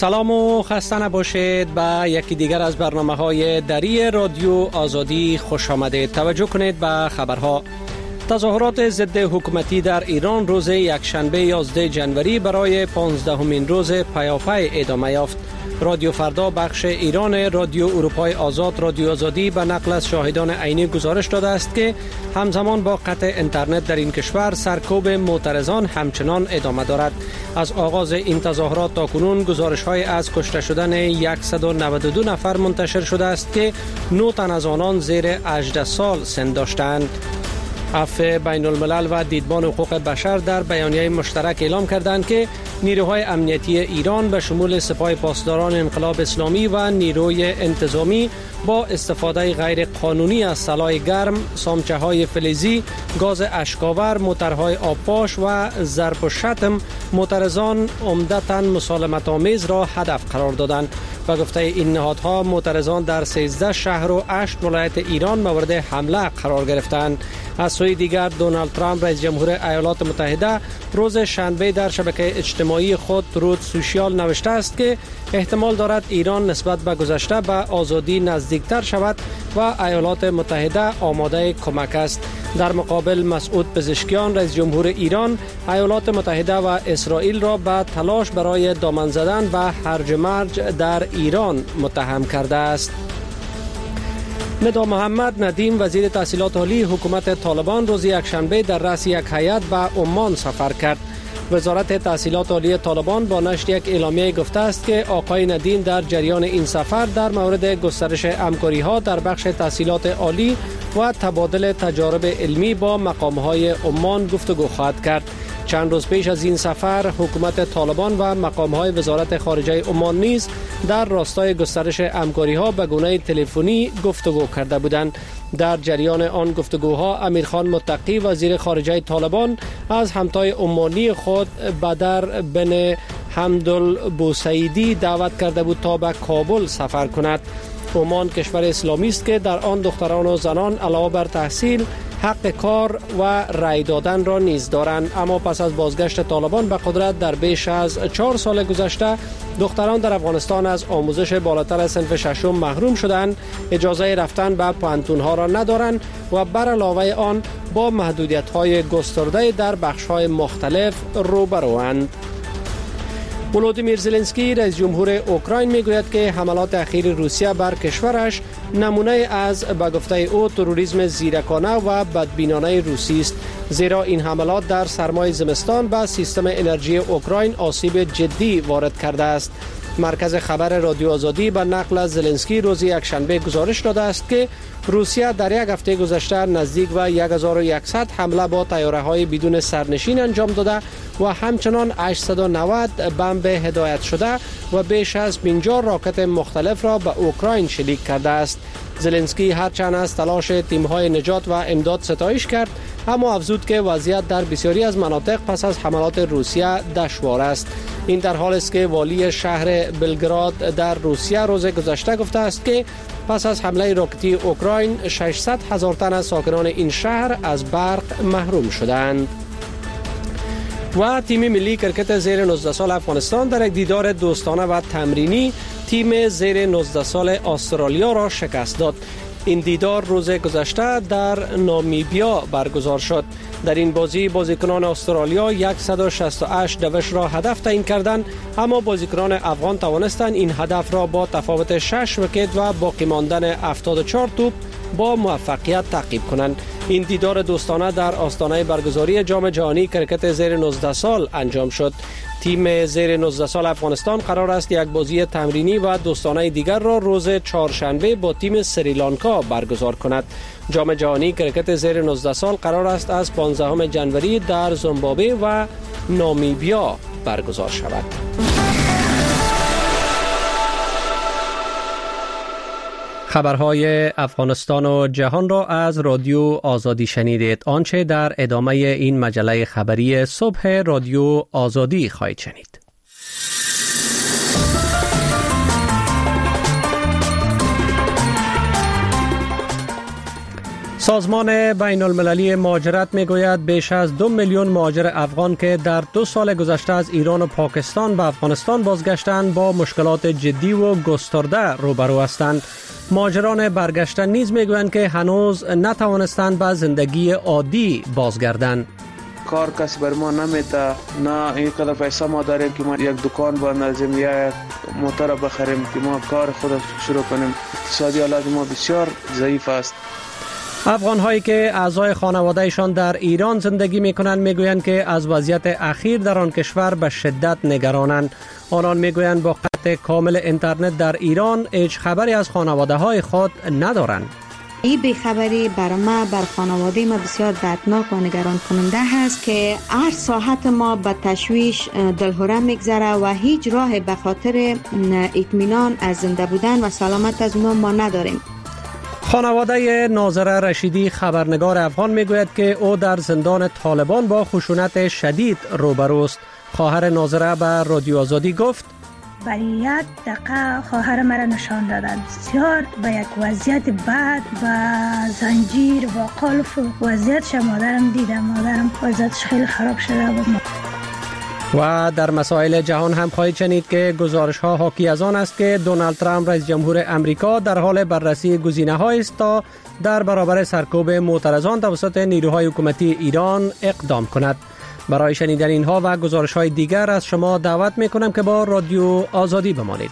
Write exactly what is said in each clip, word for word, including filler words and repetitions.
سلام و خسته نباشید. به یکی دیگر از برنامه‌های دری رادیو آزادی خوش آمدید. توجه کنید به خبرها. تظاهرات ضد حکومتی در ایران روز یکشنبه یازده جنوری برای پانزدهمین روز پیاپی ادامه یافت. رادیو فردا بخش ایران رادیو اروپای آزاد رادیو آزادی به نقل از شاهدان عینی گزارش داده است که همزمان با قطع اینترنت در این کشور سرکوب معترضان همچنان ادامه دارد. از آغاز این تظاهرات تا کنون گزارش‌های از کشته شدن صد و نود و دو نفر منتشر شده است که نه تن از آنان زیر هجده سال سن داشتند. عفو بین الملل و دیدبان حقوق بشر در بیانیه مشترک اعلام کردند که نیروهای امنیتی ایران به شمول سپاه پاسداران انقلاب اسلامی و نیروی انتظامی با استفاده غیر قانونی از سلاح گرم، سامچه‌های فلزی، گاز اشکاور، موترهای آبپاش و ضرب و شتم معترضان عمدتاً مسالمت آمیز را هدف قرار دادند. و گفته این نهادها معترضان در سیزده شهر و هشت ولایت ایران مورد حمله قرار گرفتند. از سوی دیگر دونالد ترامپ رئیس جمهور ایالات متحده روز شنبه در شبکه اجتماعی خود ترود سوشیال نوشته است که احتمال دارد ایران نسبت به گذشته به آزادی نزدیکتر شود و ایالات متحده آماده کمک است. در مقابل مسعود پزشکیان رئیس جمهور ایران ایالات متحده و اسرائیل را به تلاش برای دامن زدن و هرج و مرج در ایران متهم کرده است. ندا محمد ندیم وزیر تحصیلات عالی حکومت طالبان روز یکشنبه در رأس یک هیئت به عمان سفر کرد. وزارت تحصیلات عالی طالبان با نشر یک اعلامیه گفته است که آقای ندیم در جریان این سفر در مورد گسترش همکاری‌ها در بخش تحصیلات عالی و تبادل تجارب علمی با مقام‌های عمان گفتگو خواهد کرد. چند روز پیش از این سفر حکومت طالبان و مقام‌های وزارت خارجه عمان نیز در راستای گسترش همکاری‌ها به گونه تلفنی گفتگو کرده بودند. در جریان آن گفتگوها امیرخان متقی وزیر خارجه طالبان از همتای عمانی خود بدر بن حمدالبوسعیدی دعوت کرده بود تا به کابل سفر کند. عمان کشور اسلامی است که در آن دختران و زنان علاوه بر تحصیل حق کار و رأی دادن را نیز دارند. اما پس از بازگشت طالبان به قدرت در بیش از چهار سال گذشته دختران در افغانستان از آموزش بالاتر از صنف ششم محروم شدند، اجازه رفتن به پوهنتون‌ها را ندارند و بر علاوه آن با محدودیت‌های گسترده در بخش‌های مختلف روبروند. ولودیمیر زلنسکی رئیس جمهور اوکراین میگوید که حملات اخیر روسیه بر کشورش نمونه از به گفته او تروریسم زیرکانه و بدبینانه روسی است، زیرا این حملات در سرمای زمستان به سیستم انرژی اوکراین آسیب جدی وارد کرده است. مرکز خبر رادیو آزادی به نقل از زلنسکی روز یکشنبه گزارش داده است که روسیه در یک هفته گذشته نزدیک به هزار و صد حمله با طیاره‌های بدون سرنشین انجام داده و همچنان هشتصد و نود بمب هدایت شده و بیش از پنجاه راکت مختلف را به اوکراین شلیک کرده است. زلنسکی هرچند از تلاش تیم‌های نجات و امداد ستایش کرد، اما افزود که وضعیت در بسیاری از مناطق پس از حملات روسیه دشوار است. این در حالی است که والی شهر بلگراد در روسیه روز گذشته گفته است که پس از حمله راکتی اوکراین ششصد هزار تن از ساکنان این شهر از برق محروم شدند. و تیم ملی کرکت زیر نوزده سال افغانستان در یک دیدار دوستانه و تمرینی تیم زیر نوزده سال استرالیا را شکست داد. این دیدار روز گذشته در نامیبیا برگزار شد. در این بازی بازیکنان استرالیا صد و شصت و هشت دوش را هدف تعیین کردند، اما بازیکنان افغان توانستند این هدف را با تفاوت شش ویکت و باقی ماندن هفتاد و چهار توپ با موفقیت تعقیب کنند. این دیدار دوستانه در آستانه برگزاری جام جهانی کرکت زیر نوزده سال انجام شد. تیم زیر نوزده سال افغانستان قرار است یک بازی تمرینی و دوستانه دیگر را روز چهارشنبه با تیم سریلانکا برگزار کند. جام جهانی کرکت زیر نوزده سال قرار است از پانزدهم جنوری در زیمبابوه و نامیبیا برگزار شود. خبرهای افغانستان و جهان را از رادیو آزادی شنیدید. آنچه در ادامه این مجله خبری صبح رادیو آزادی خواهید شنید. سازمان بین المللی مهاجرت میگوید بیش از دو میلیون مهاجر افغان که در دو سال گذشته از ایران و پاکستان به افغانستان بازگشتند با مشکلات جدی و گسترده روبرو هستند. مهاجران برگشته نیز میگویند که هنوز نتوانستند به زندگی عادی بازگردند. کار کسی بر ما نمیده، نه اینقدر پیسه ما داریم که ما یک دکان بندازیم یا یک موتر بخریم که ما کار خود شروع کنیم. اقتصادی حالت ما بسیار ضعیف است. افغان هایی که اعضای خانوادهشان در ایران زندگی می کنند می گویند که از وضعیت اخیر در آن کشور به شدت نگرانند. آنان می گویند با قطع کامل اینترنت در ایران هیچ خبری از خانواده های خود ندارند. این بیخبری بر ما، بر خانواده ما بسیار دردناک و نگران کننده هست که هر ساعت ما به تشویش دلهره میگذره و هیچ راه به خاطر اطمینان از زنده بودن و سلامت از ما ما نداریم. خانواده ناظره رشیدی خبرنگار افغان میگوید که او در زندان طالبان با خشونت شدید روبروست. خواهر ناظره به رادیو آزادی گفت برای یک دقیقه خواهر مرا نشان دادند. بسیار به یک وضعیت بد و زنجیر و قلف وضعیتش مادرم دیدم. مادرم وضعیتش خیلی خراب شده بود. و در مسائل جهان هم خواهید شنید که گزارش ها حاکی از آن است که دونالد ترامپ رئیس جمهور امریکا در حال بررسی گزینه‌هایی است تا در برابر سرکوب معترضان توسط نیروهای حکومتی ایران اقدام کند. برای شنیدن اینها و گزارش های دیگر از شما دعوت می کنم که با رادیو آزادی بمانید.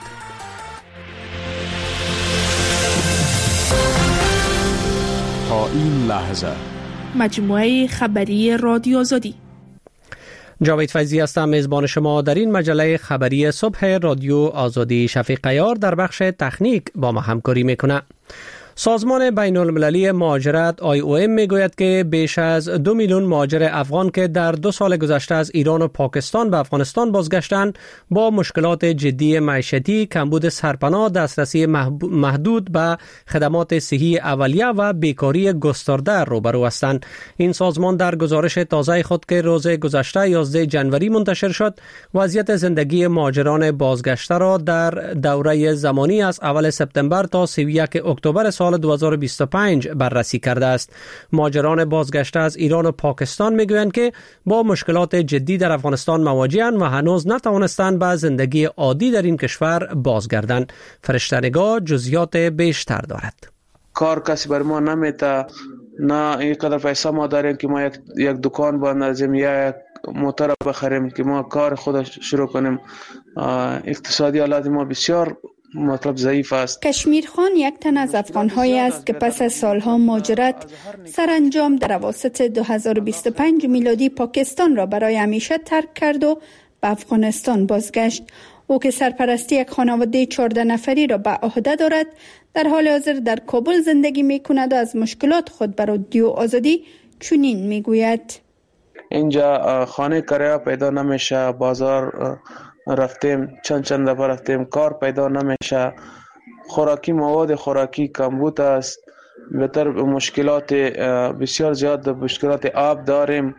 تا این لحظه مجموعه خبری رادیو آزادی. جاوید فیضی هستم، میزبان شما در این مجله خبری صبح رادیو آزادی. شفیق عیار در بخش تکنیک با ما همکاری میکنه. سازمان بین المللی مهاجرت آی او ام میگوید که بیش از دو میلیون مهاجر افغان که در دو سال گذشته از ایران و پاکستان به افغانستان بازگشتند با مشکلات جدی معیشتی، کمبود سرپناه، دسترسی محدود به خدمات صحی اولیه و بیکاری گسترده روبرو هستند. این سازمان در گزارش تازه خود که روز گذشته یازده جنوری منتشر شد، وضعیت زندگی مهاجران بازگشته را در دوره زمانی از اول سپتامبر تا سی و یک اکتبر سال دو هزار و بیست و پنج بررسی کرده است. مهاجران بازگشته از ایران و پاکستان میگویند که با مشکلات جدی در افغانستان مواجه‌اند و هنوز نتوانستند به زندگی عادی در این کشور بازگردند. فرشته‌نگار جزئیات بیشتر دارد. کار کسی بر ما نمیده، نه اینقدر پیسه ما داریم که ما یک, یک دکان بندازیم یا یک موتر بخریم که ما کار خود شروع کنیم. اقتصادی حالت ما بسیار مطلب ضعیف است. کشمیر خان یک تن از افغان‌هایی است که پس از سالها مهاجرت سرانجام در اواسط دو هزار و بیست و پنج میلادی پاکستان را برای همیشه ترک کرد و به افغانستان بازگشت. او که سرپرستی یک خانواده چهارده نفری را به عهده دارد، در حال حاضر در کابل زندگی می‌کند و از مشکلات خود بر رادیو آزادی چنین می‌گوید: اینجا خانه کرایه پیدا نمیشه، بازار رفتیم چند چند دفعه رفتیم، کار پیدا نمیشه، خوراکی مواد خوراکی کمبود است، بهتر مشکلات بسیار زیاد، مشکلات آب داریم.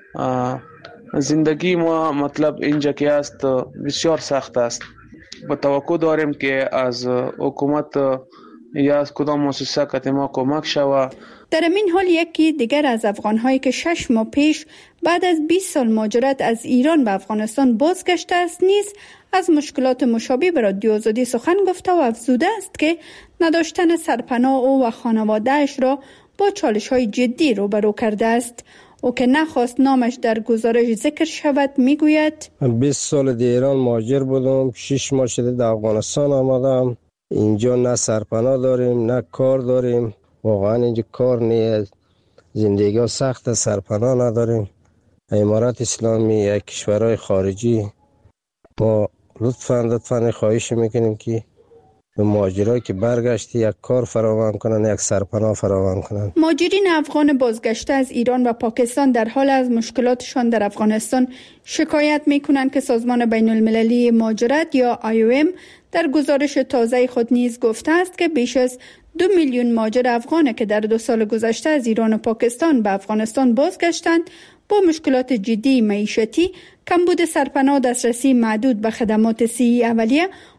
زندگی ما مطلب اینجا که است بسیار سخت است. با توقع داریم که از حکومت یا از کدام مؤسسه که ما کمک شود. در این حال یکی دیگر از افغان‌هایی که شش ماه پیش بعد از بیست سال مهاجرت از ایران به افغانستان بازگشته است نیز از مشکلات مشابه به رادیو آزادی سخن گفته و افزوده است که نداشتن سرپناه او و خانواده‌اش را با چالش‌های جدی روبرو کرده است. او که نخواست نامش در گزارش ذکر شود میگوید: بیست سال در ایران مهاجر بودم، شش ماه شده در افغانستان آمدم. اینجا نه سرپناه داریم نه کار داریم، واقعا اینجا کار نیست، زندگی ها سخت، سرپناه نداریم. امارات اسلامی یا کشورهای خارجی ما لطفاً لطفاً خواهش میکنیم که به مهاجرایی که برگشتی یک کار فراهم کنن، یک سرپناه فراهم کنن. مهاجرین افغان بازگشته از ایران و پاکستان در حال از مشکلاتشان در افغانستان شکایت میکنند که سازمان بین المللی مهاجرت یا آی او ام در گزارش تازه خود نیز گفته است که بیش از دو میلیون مهاجر افغان که در دو سال گذشته از ایران و پاکستان به افغانستان بازگشتند با مشکلات جدی معیشتی، کمبود سرپناه، دسترسی محدود به خدمات صحی اولیه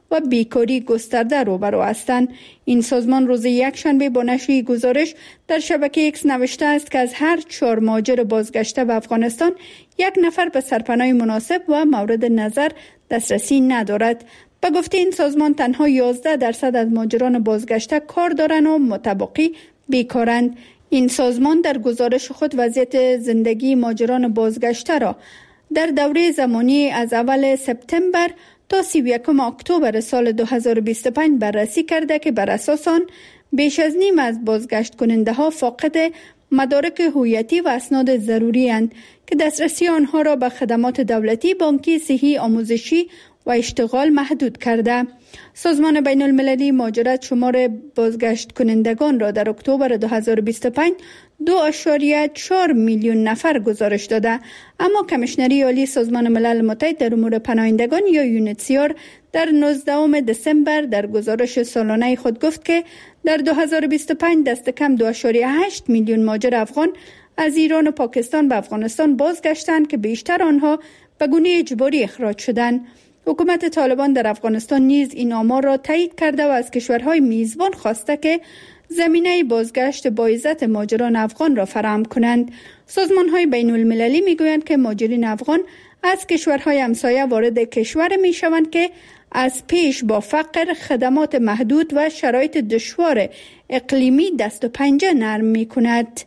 و بیکاری گسترده روبرو هستند. این سازمان روز یکشنبه با نشر گزارش در شبکه ایکس نوشته است که از هر چهار مهاجر بازگشته به افغانستان یک نفر به سرپناه مناسب و مورد نظر دسترسی ندارد. به گفته این سازمان تنها یازده درصد از مهاجران بازگشته کار دارند و متبقی بیکارند. این سازمان در گزارش خود وضعیت زندگی مهاجران بازگشته را در دوره زمانی از اول سپتامبر تا سی و یکم اکتبر سال دو هزار و بیست و پنج بررسی کرده که بر اساس آن بیش از نیم از بازگشت کننده ها فاقد مدارک هویتی و اسناد ضروری اند که دسترسی آنها را به خدمات دولتی، بانکی، صحی، آموزشی و اشتغال محدود کرده. سازمان بین المللی مهاجرت شمار بازگشت کنندگان را در اکتبر دو هزار و بیست و پنج دو اشاریه چهار میلیون نفر گزارش داده، اما کمیشنری عالی سازمان ملل متحد در امور پناهندگان یا یونیتسیار در نوزدهم دسامبر در گزارش سالانه خود گفت که در دو هزار و بیست و پنج دست کم دو اشاریه هشت میلیون مهاجر افغان از ایران و پاکستان به افغانستان بازگشتند که بیشتر آنها به گونه اجباری اخراج شدند. حکومت طالبان در افغانستان نیز این آمار را تایید کرده و از کشورهای میزبان خواسته که زمینه بازگشت با عزت مهاجران افغان را فراهم کنند. سازمان‌های بین المللی میگویند که مهاجرین افغان از کشورهای همسایه وارد کشور میشوند که از پیش با فقر، خدمات محدود و شرایط دشوار اقلیمی دست و پنجه نرم میکند.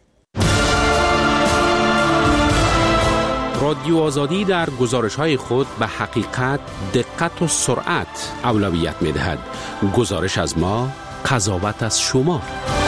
رادیو آزادی در گزارش‌های خود به حقیقت، دقت و سرعت اولویت می‌دهد. گزارش از ما، قضاوت از شما.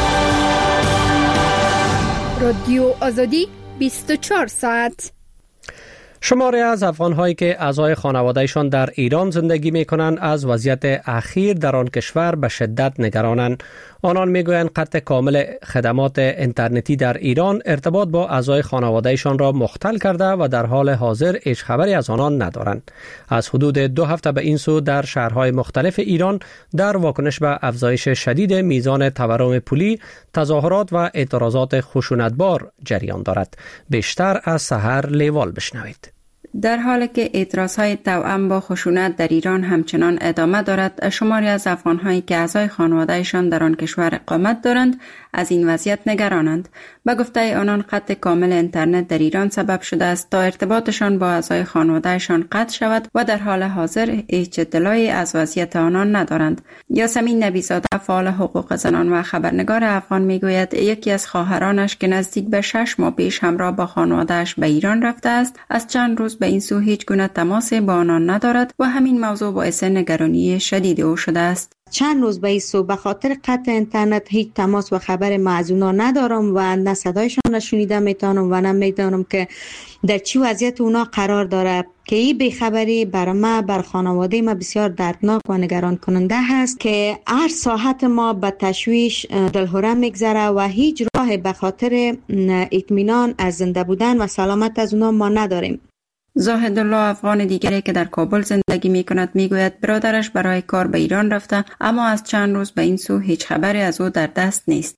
رادیو آزادی بیست و چهار ساعت. شماری از افغان‌هایی که اعضای خانواده‌شان در ایران زندگی می‌کنند از وضعیت اخیر در آن کشور به شدت نگرانند. آنان می‌گویند قطع کامل خدمات اینترنتی در ایران ارتباط با اعضای خانواده‌شان را مختل کرده و در حال حاضر هیچ خبری از آنان ندارند. از حدود دو هفته به این سو در شهرهای مختلف ایران در واکنش به افزایش شدید میزان تورم پولی، تظاهرات و اعتراضات خشونتبار جریان دارد. بیشتر از سحر لیوال بشنوید. در حالی که اعتراضهای توأم با خشونت در ایران همچنان ادامه دارد، شماری از افغان‌هایی که اعضای خانواده‌شان در آن کشور اقامت دارند از این وضعیت نگرانند. به گفته آنان قطع کامل اینترنت در ایران سبب شده است تا ارتباطشان با اعضای خانواده‌شان قطع شود و در حال حاضر هیچ اطلاعی از وضعیت آنان ندارند. یاسمین نبی‌زاده، فعال حقوق زنان و خبرنگار افغان، میگوید یکی از خواهرانش که نزدیک به شش ماه پیش همراه با خانواده‌اش به ایران رفته است، از چند روز به این سو هیچ گونه تماس با آنان ندارد و همین موضوع باعث نگرانی شدید او شده است. چند روز به این سو به خاطر قطع اینترنت هیچ تماس و خبر از اونا ندارم و نه صدایشان را شنیده میتونم و نه میدانم که در چی وضعیت اونا قرار داره، که این بیخبری بر ما، بر خانواده ما بسیار دردناک و نگران کننده هست که هر ساعت ما به تشویش دلهره میگذره و هیچ راه به خاطر اطمینان از زنده بودن و سلامت از اونا ما نداریم. زاهد الله، افغان دیگری که در کابل زندگی می کند، می گوید برادرش برای کار به ایران رفته اما از چند روز به این سو هیچ خبری از او در دست نیست.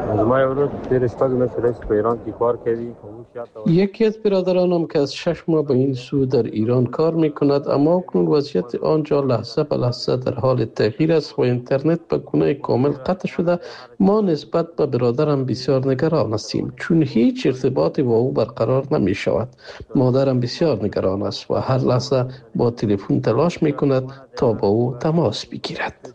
یکی از برادرانم که از شش ماه به این سو در ایران کار می کند اما اکنون وضعیت آنجا لحظه به لحظه در حال تغییر است و اینترنت به گونه کامل قطع شده. ما نسبت به برادرم بسیار نگران هستیم چون هیچ ارتباطی با او برقرار نمی شود. مادرم بسیار نگران است و هر لحظه با تلفن تلاش می کند تا با او تماس بگیرد.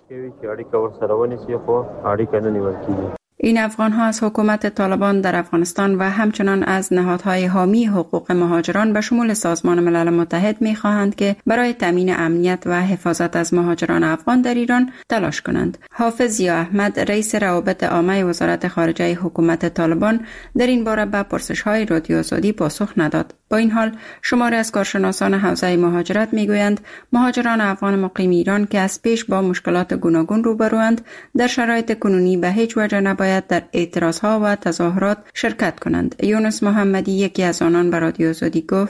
این افغان ها از حکومت طالبان در افغانستان و همچنان از نهادهای حامی حقوق مهاجران به شمول سازمان ملل متحد می خواهند که برای تامین امنیت و حفاظت از مهاجران افغان در ایران تلاش کنند. حافظ ضیا احمد، رئیس روابط عامه وزارت خارجه حکومت طالبان، در این باره به پرسش های رادیو آزادی پاسخ نداد. با این حال شماری از کارشناسان حوزه مهاجرت میگویند مهاجران افغان مقیم ایران که از پیش با مشکلات گوناگون روبروند در شرایط کنونی به هیچ وجه نباید در اعتراضها و تظاهرات شرکت کنند. یونس محمدی، یکی از آنان، به رادیو آزادی گفت: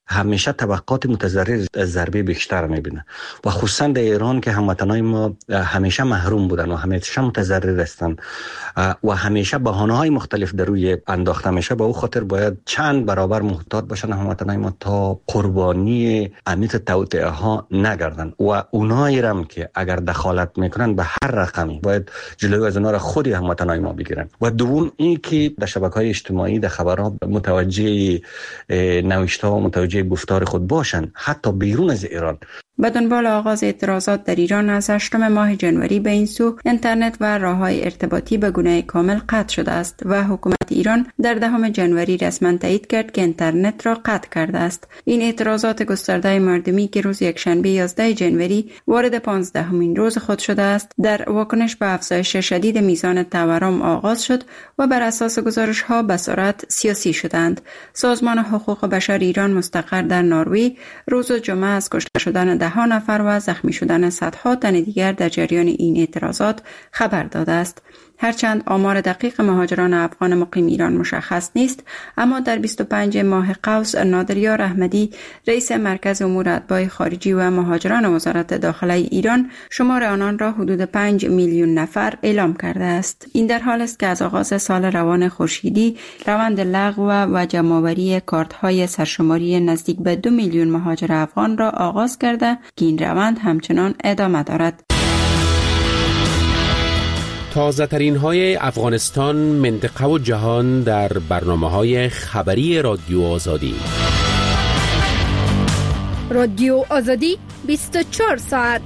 همیشه طبقات متضرر ضربه بیشتر میبینه و خصوصا در ایران که هموطنای ما همیشه محروم بودن و همیشه متضرر هستن و همیشه بهانه‌های مختلف در روی انداخته میشه. به او خاطر باید چند برابر محتاط باشن هموطنای ما تا قربانی امیت توطئه ها نگردن و اونایی هم که اگر دخالت میکنن به هر رقمی باید جلوی از اونا را خود هموطنای ما بگیرن. و دوم این که در شبکه‌های اجتماعی در خبرها متوجه نوشته و متوجه گفتار خود باشن حتی بیرون از ایران. به دنبال آغاز اعتراضات در ایران از هشتم ماه جنوری به این سو اینترنت و راه‌های ارتباطی به گونه کامل قطع شده است و حکومت ایران در دهم جنوری رسما تایید کرد که اینترنت را قطع کرده است. این اعتراضات گسترده مردمی که روز یکشنبه یازده جنوری وارد پانزدهمین روز خود شده است در واکنش به افزایش شدید میزان تورم آغاز شد و بر اساس گزارش‌ها به سرعت سیاسی شدند. سازمان حقوق بشر ایران مستقر در نروژ روز جمعه از کشته شدن ده نفر و زخمی شدن صدها تن دیگر در جریان این اعتراضات خبر داده است. هرچند آمار دقیق مهاجران افغان مقیم ایران مشخص نیست، اما در بیست و پنج ماه قوس نادریار احمدی رئیس مرکز امور اتباع خارجی و مهاجران وزارت داخله ایران شمار آنان را حدود پنج میلیون نفر اعلام کرده است. این در حال است که از آغاز سال روان خورشیدی روند لغو و جمع‌آوری کارت‌های سرشماری نزدیک به دو میلیون مهاجر افغان را آغاز کرده که این روند همچنان ادامه دارد. تازه ترین های افغانستان، منطقه و جهان در برنامه های خبری رادیو آزادی. رادیو آزادی بیست و چهار ساعت.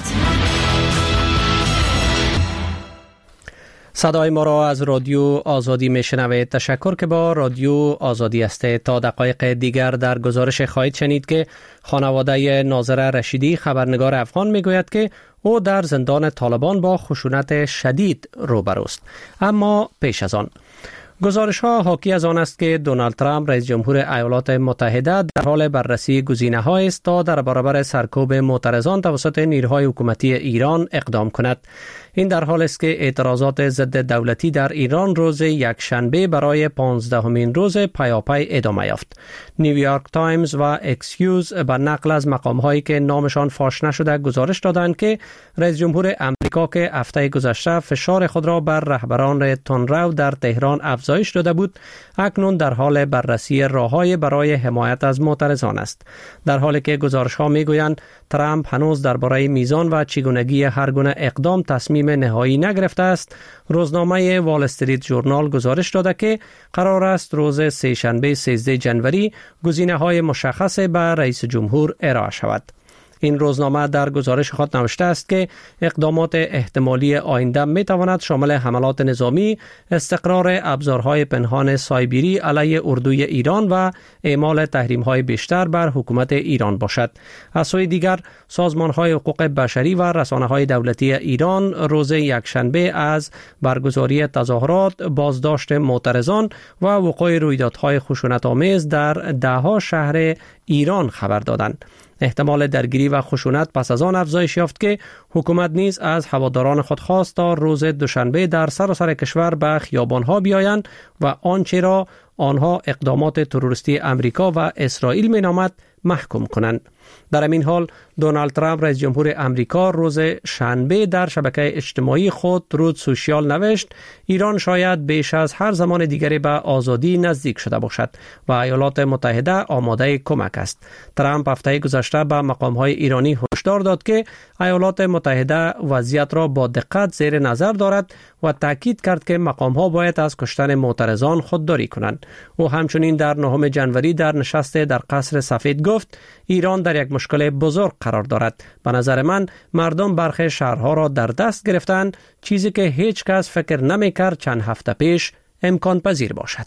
صدای ما را از رادیو آزادی میشنوید. تشکر که با رادیو آزادی هستید. تا دقایق دیگر در گزارش خواهید شنید که خانواده ناظر رشیدی خبرنگار افغان میگوید که او در زندان طالبان با خشونت شدید روبروست. اما پیش از آن گزارش ها حاکی از آن است که دونالد ترامپ رئیس جمهور ایالات متحده در حال بررسی گزینه‌هایی است تا در برابر سرکوب معترضان توسط نیروهای حکومتی ایران اقدام کند. این در حال است که اعتراضات ضد دولتی در ایران روز یکشنبه برای پانزدهمین روز پیاپی ادامه یافت. نیویورک تایمز و اکسیوز به نقل از مقام‌هایی که نامشان فاش نشده گزارش دادند که رئیس جمهور امریکا که هفته گذشته فشار خود را بر رهبران تندرو در تهران افزایش داده بود، اکنون در حال بررسی راه‌های برای حمایت از معترضان است. در حالی که گزارش‌ها می‌گویند ترامپ هنوز درباره میزان و چگونگی هر گونه اقدام تصمیم نهایی نگرفته است، روزنامه وال استریت ژورنال گزارش داده که قرار است روز سه‌شنبه سیزده جنوری گزینه‌های مشخص به رئیس جمهور ارائه شود. این روزنامه در گزارش خود نوشته است که اقدامات احتمالی آینده می تواند شامل حملات نظامی، استقرار ابزارهای پنهان سایبری علیه اردوی ایران و اعمال تحریم‌های بیشتر بر حکومت ایران باشد. از سوی دیگر سازمان‌های حقوق بشری و رسانه‌های دولتی ایران روز یکشنبه از برگزاری تظاهرات، بازداشت معترضان و وقوع رویدادهای خشونت‌آمیز در ده‌ها شهر ایران خبر دادند. احتمال درگیری و خشونت پس از آن افزایش یافت که حکومت نیز از هواداران خود خواست تا روز دوشنبه در سراسر کشور به خیابان‌ها بیایند و آنچه را آنها اقدامات تروریستی امریکا و اسرائیل مینامد محکوم کنند. در این حال دونالد ترامپ رئیس جمهور امریکا روز شنبه در شبکه اجتماعی خود ترود سوشیال نوشت ایران شاید بیش از هر زمان دیگری به آزادی نزدیک شده باشد و ایالات متحده آماده کمک است. ترامپ هفته گذشته به مقام‌های ایرانی هشدار داد که ایالات متحده وضعیت را با دقت زیر نظر دارد و تاکید کرد که مقام‌ها باید از کشتن معترضان خودداری کنند. او همچنین در نهم جنوری در نشست در قصر سفید گفت ایران در یک مشکل بزرگ قرار دارد. به نظر من مردم برخی شهرها را در دست گرفتند، چیزی که هیچ کس فکر نمی‌کرد چند هفته پیش امکان پذیر باشد.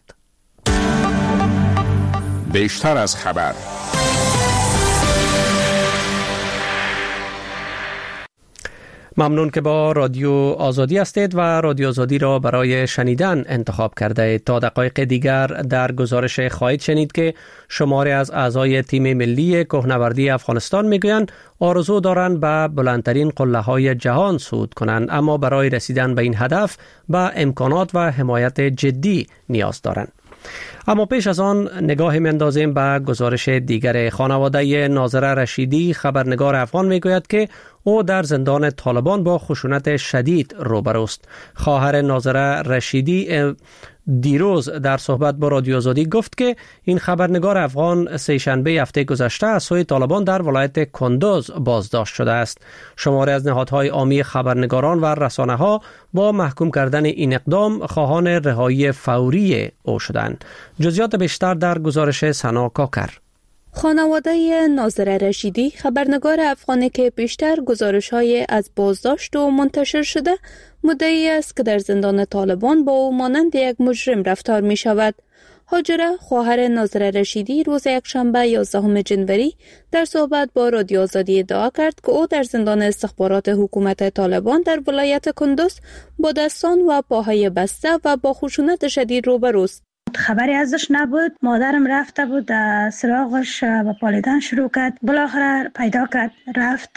بیشتر از خبر. ممنون که با رادیو آزادی هستید و رادیو آزادی را برای شنیدن انتخاب کرده اید. تا دقایق دیگر در گزارش خواهید شنید که شماری از اعضای تیم ملی کوهنوردی افغانستان میگویند آرزو دارند به بلندترین قله‌های جهان صعود کنند، اما برای رسیدن به این هدف به امکانات و حمایت جدی نیاز دارند. اما پیش از آن نگاه می‌اندازیم به گزارش دیگر. خانواده ناظره رشیدی خبرنگار افغان میگوید که او در زندان طالبان با خشونت شدید روبروست. خواهر ناظره رشیدی دیروز در صحبت با رادیو آزادی گفت که این خبرنگار افغان سه‌شنبه هفته گذشته از سوی طالبان در ولایت کندوز بازداشت شده است. شماری از نهادهای عامی خبرنگاران و رسانه‌ها با محکوم کردن این اقدام خواهان رهایی فوری او شدند. جزئیات بیشتر در گزارش سنا کاکر. خانواده ناظره رشیدی خبرنگار افغانی که بیشتر گزارش‌های از بازداشت و منتشر شده مدعی است که در زندان طالبان با او مانند یک مجرم رفتار می شود. هاجره خواهر ناظره رشیدی روز یکشنبه یازدهم جنوری در صحبت با رادیو آزادی ادعا کرد که او در زندان استخبارات حکومت طالبان در ولایت کندوز با دستان و پاهای بسته و با خشونت شدید روبروست. خبری ازش نبود. مادرم رفته بود سراغش و پالیدن شروع کرد. بالاخره پیدا کرد، رفت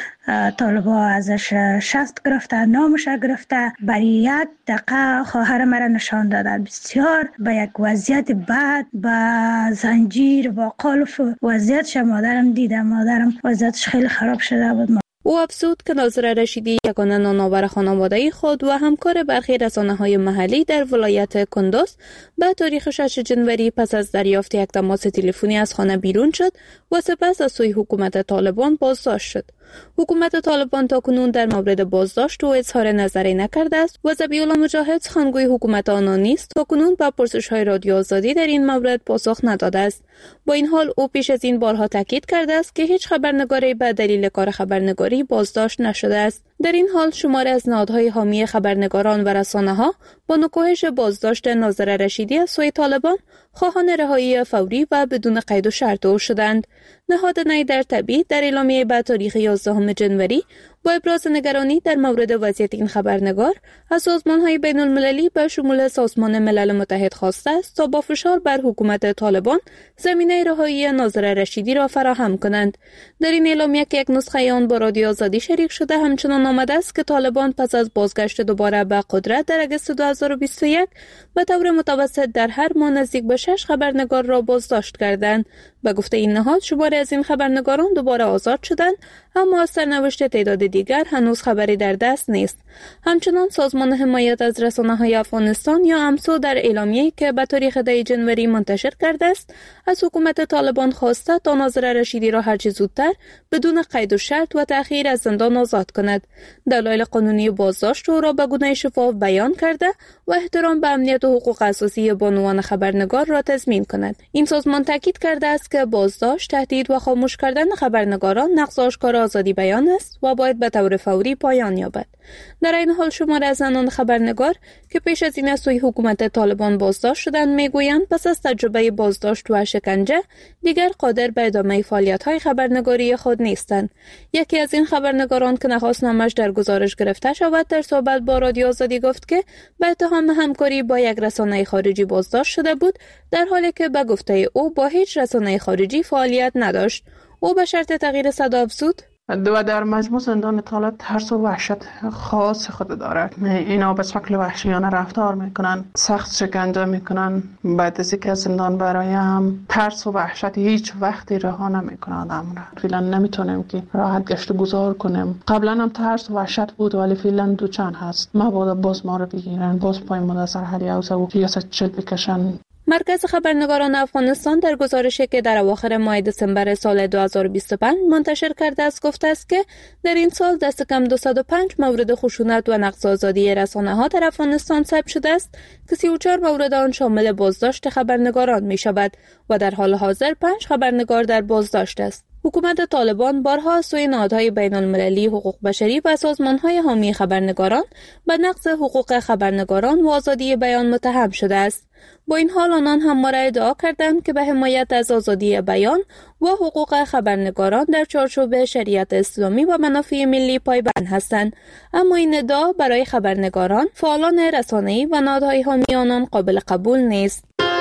طالبا ازش شست گرفته، نامش گرفته. برای یک دقیقه خواهر مرا نشان دادن. بسیار به یک وضعیت بد، با زنجیر با قلف وضعیتش مادرم دیدم. مادرم وضعیتش خیلی خراب شده بود. او افزود که ناظره رشیدی یگانه نانآور خانواده خود و همکار برخی رسانه‌های محلی در ولایت کندوز به تاریخ شش جنوری پس از دریافت یک تماس تلفنی از خانه بیرون شد و سپس از سوی حکومت طالبان بازداشت شد. حکومت طالبان تاکنون در مورد بازداشت و اظهار نظری نکرده است و ذبیح‌الله مجاهد سخنگوی حکومت آنها نیز تاکنون به پرسش‌های رادیو آزادی در این مورد پاسخ نداده است. با این حال او پیش از این بارها تاکید کرده است که هیچ خبرنگاری به دلیل کار خبرنگاری بازداشت نشده است. در این حال شماری از نهادهای حامی خبرنگاران و رسانه‌ها با نکوهش بازداشت ناظره رشیدی از سوی طالبان خواهان رهایی فوری و بدون قید و شرط او شدند. نهاد نیدر طبی در اعلامیه به تاریخ یازدهم جنوری با ابراز نگرانی در مورد وضعیت این خبرنگار از سازمان‌های بین‌المللی به شمول سازمان ملل متحد خواسته است تا با فشار بر حکومت طالبان زمینه رهایی ناظره رشیدی را فراهم کنند. در این اعلامیه که یک نسخه آن با رادیو آزادی شریک شده همچنان آمده است که طالبان پس از بازگشت دوباره به قدرت در اگست دو هزار و بیست و یک به طور متوسط در هر ماه نزدیک به شش خبرنگار را بازداشت کردند. به گفته این نهاد شماری از این خبرنگاران دوباره آزاد شدند، اما از سرنوشت تعداد دیگر هنوز خبری در دست نیست. همچنان سازمان حمایت از رسانه‌های افغانستان یا امسو در اعلامیه‌ای که به تاریخ ده جنوری منتشر کرده است از حکومت طالبان خواسته تا ناظره رشیدی را هرچه زودتر بدون قید و شرط و تأخیر از زندان آزاد کند. دلایل قانونی بازداشت او را به گونه شفاف بیان کرده و احترام به امنیت و حقوق اساسی بانوان خبرنگار را تضمین کند. این سازمان تاکید کرده است که بازداشت، تهدید و خاموش کردن خبرنگاران نقض آشکار آزادی بیان است و باید به طور فوری پایان یابد. در این حال شماری از زنان خبرنگار که پیش از این از سوی حکومت طالبان بازداشت شدند میگویند پس از تجربه بازداشت و شکنجه دیگر قادر به ادامه فعالیت‌های خبرنگاری خود نیستند. یکی از این خبرنگاران که نخواست نامش در گزارش گرفته شود در صحبت با رادیو آزادی گفت که به اتهام همکاری با یک رسانه خارجی بازداشت شده بود، در حالی که به گفته او با هیچ رسانه خارجی فعالیت نداشت. او به شرط تغییر صدا افزود: و در مجموع زندان طالب ترس و وحشت خاص خود دارد. اینا به شکل وحشیانه رفتار میکنن، سخت شکنجه میکنن. بعد از اینکه زندان برایم ترس و وحشت هیچ وقتی رها نمیکنه آدم را. فعلا نمیتونیم که راحت گشت و گذار کنیم. قبلا هم ترس و وحشت بود ولی فعلا دو چند هست. مبادا باز ما رو بگیرن، باز پای ما در سرحدی اوزه و ریاست چل بکشن. مرکز خبرنگاران افغانستان در گزارشی که در اواخر ماه دسامبر سال دو هزار و بیست و پنج منتشر کرده است گفته است که در این سال دست کم دویست و پنج مورد خشونت و نقض آزادی رسانه‌ها در افغانستان ثبت شده است که سی و چهار مورد آن شامل بازداشت خبرنگاران می شود و در حال حاضر پنج خبرنگار در بازداشت است. حکومت طالبان بارها از سوی نهادهای بین‌المللی حقوق بشری و سازمان‌های حامی خبرنگاران به نقض حقوق خبرنگاران و آزادی بیان متهم شده است. با این حال آنان هم را ادعا کردند که به حمایت از آزادی بیان و حقوق خبرنگاران در چارچوب شریعت اسلامی و منافع ملی پایبند هستند، اما این ادعا برای خبرنگاران، فعالان رسانه‌ای و نهادهای حامی آنان قابل قبول نیست.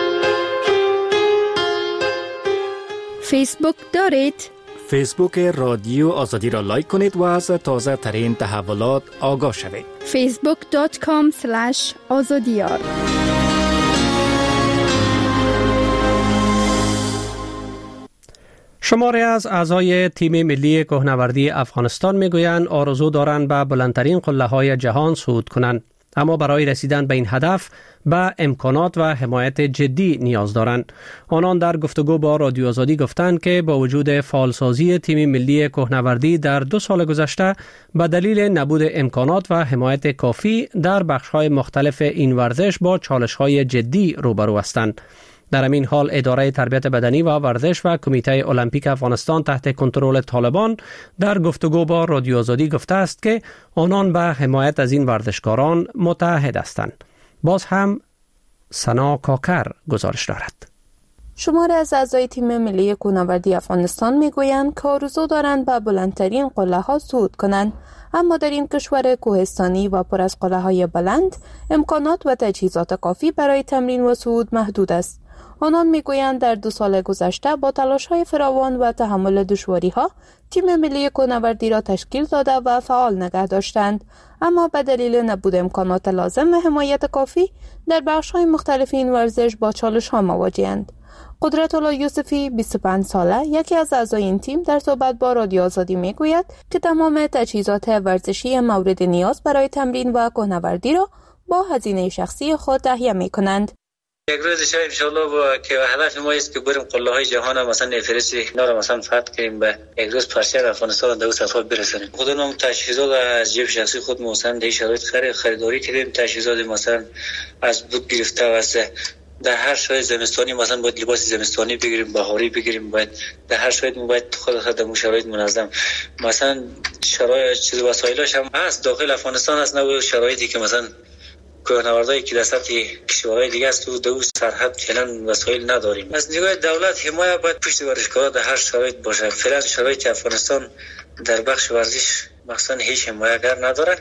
فیسبوک دارید؟ فیسبوک رادیو آزادی را لایک کنید و از تازه ترین تحولات آگاه شوید. فیسبوک دات کام اسلش آزادیار شماری از اعضای تیم ملی کوهنوردی افغانستان میگویند آرزو دارند به بلندترین قله‌های جهان صعود کنند، اما برای رسیدن به این هدف به امکانات و حمایت جدی نیاز دارند. آنان در گفتگو با رادیو آزادی گفتند که با وجود فعالسازی تیم ملی کوهنوردی در دو سال گذشته به دلیل نبود امکانات و حمایت کافی در بخش‌های مختلف این ورزش با چالش‌های جدی روبرو هستند. در همین حال اداره تربیت بدنی و ورزش و کمیته المپیک افغانستان تحت کنترل طالبان در گفتگو با رادیو آزادی گفته است که آنان به حمایت از این ورزشکاران متعهد هستند. باز هم سنا کاکر گزارش دارد. شماری از اعضای تیم ملی کوهنوردی افغانستان میگویند که آرزو دارند به بلندترین قله‌ها صعود کنند، اما در این کشور کوهستانی و پر از قله‌های بلند امکانات و تجهیزات کافی برای تمرین و صعود محدود است. آنان میگویند در دو سال گذشته با تلاش‌های فراوان و تحمل دشواری‌ها تیم ملی کوهنوردی را تشکیل داده و فعال نگه داشتند، اما به دلیل نبود امکانات لازم و حمایت کافی در بخش‌های مختلف این ورزش با چالش‌ها مواجه‌اند. قدرت الله یوسفی بیست و پنج ساله یکی از اعضای این تیم در صحبت با رادیو آزادی میگوید که تمام تجهیزات ورزشی مورد نیاز برای تمرین و کوهنوردی را با هزینه شخصی خود تهیه می‌کنند. یک روز شاید انشالله با که هدف ما است که بریم قله های جهان هم مثلا نفرسی اینا رو مثلا فتح کنیم، به یک روز پرچم افغانستان در سطح برسونیم. خودمون تجهیزات از جیب شخصی خود مثلا در شرایط خرید خریداری کردیم، تجهیزات مثلا از بود گرفته و از در هر شرایط زمستانی مثلا باید لباس زمستانی بگیریم، بهاری بگیریم، باید در هر شرایط باید خود خود در شرایط منظم مثلا شرایط چیز وسایلش هم هست داخل افغانستان هست، نه شرایطی که مثلا کوهنوردایی که در سطح کشورهای دیگه است تو دو سرحد فعلا وسایل نداریم. از نگاه دولت حمایت باید پشت ورزشکارا در هر شرایط باشه. فعلا شرایط افغانستان در بخش ورزش مثلا هیچ حمایتگر نداره.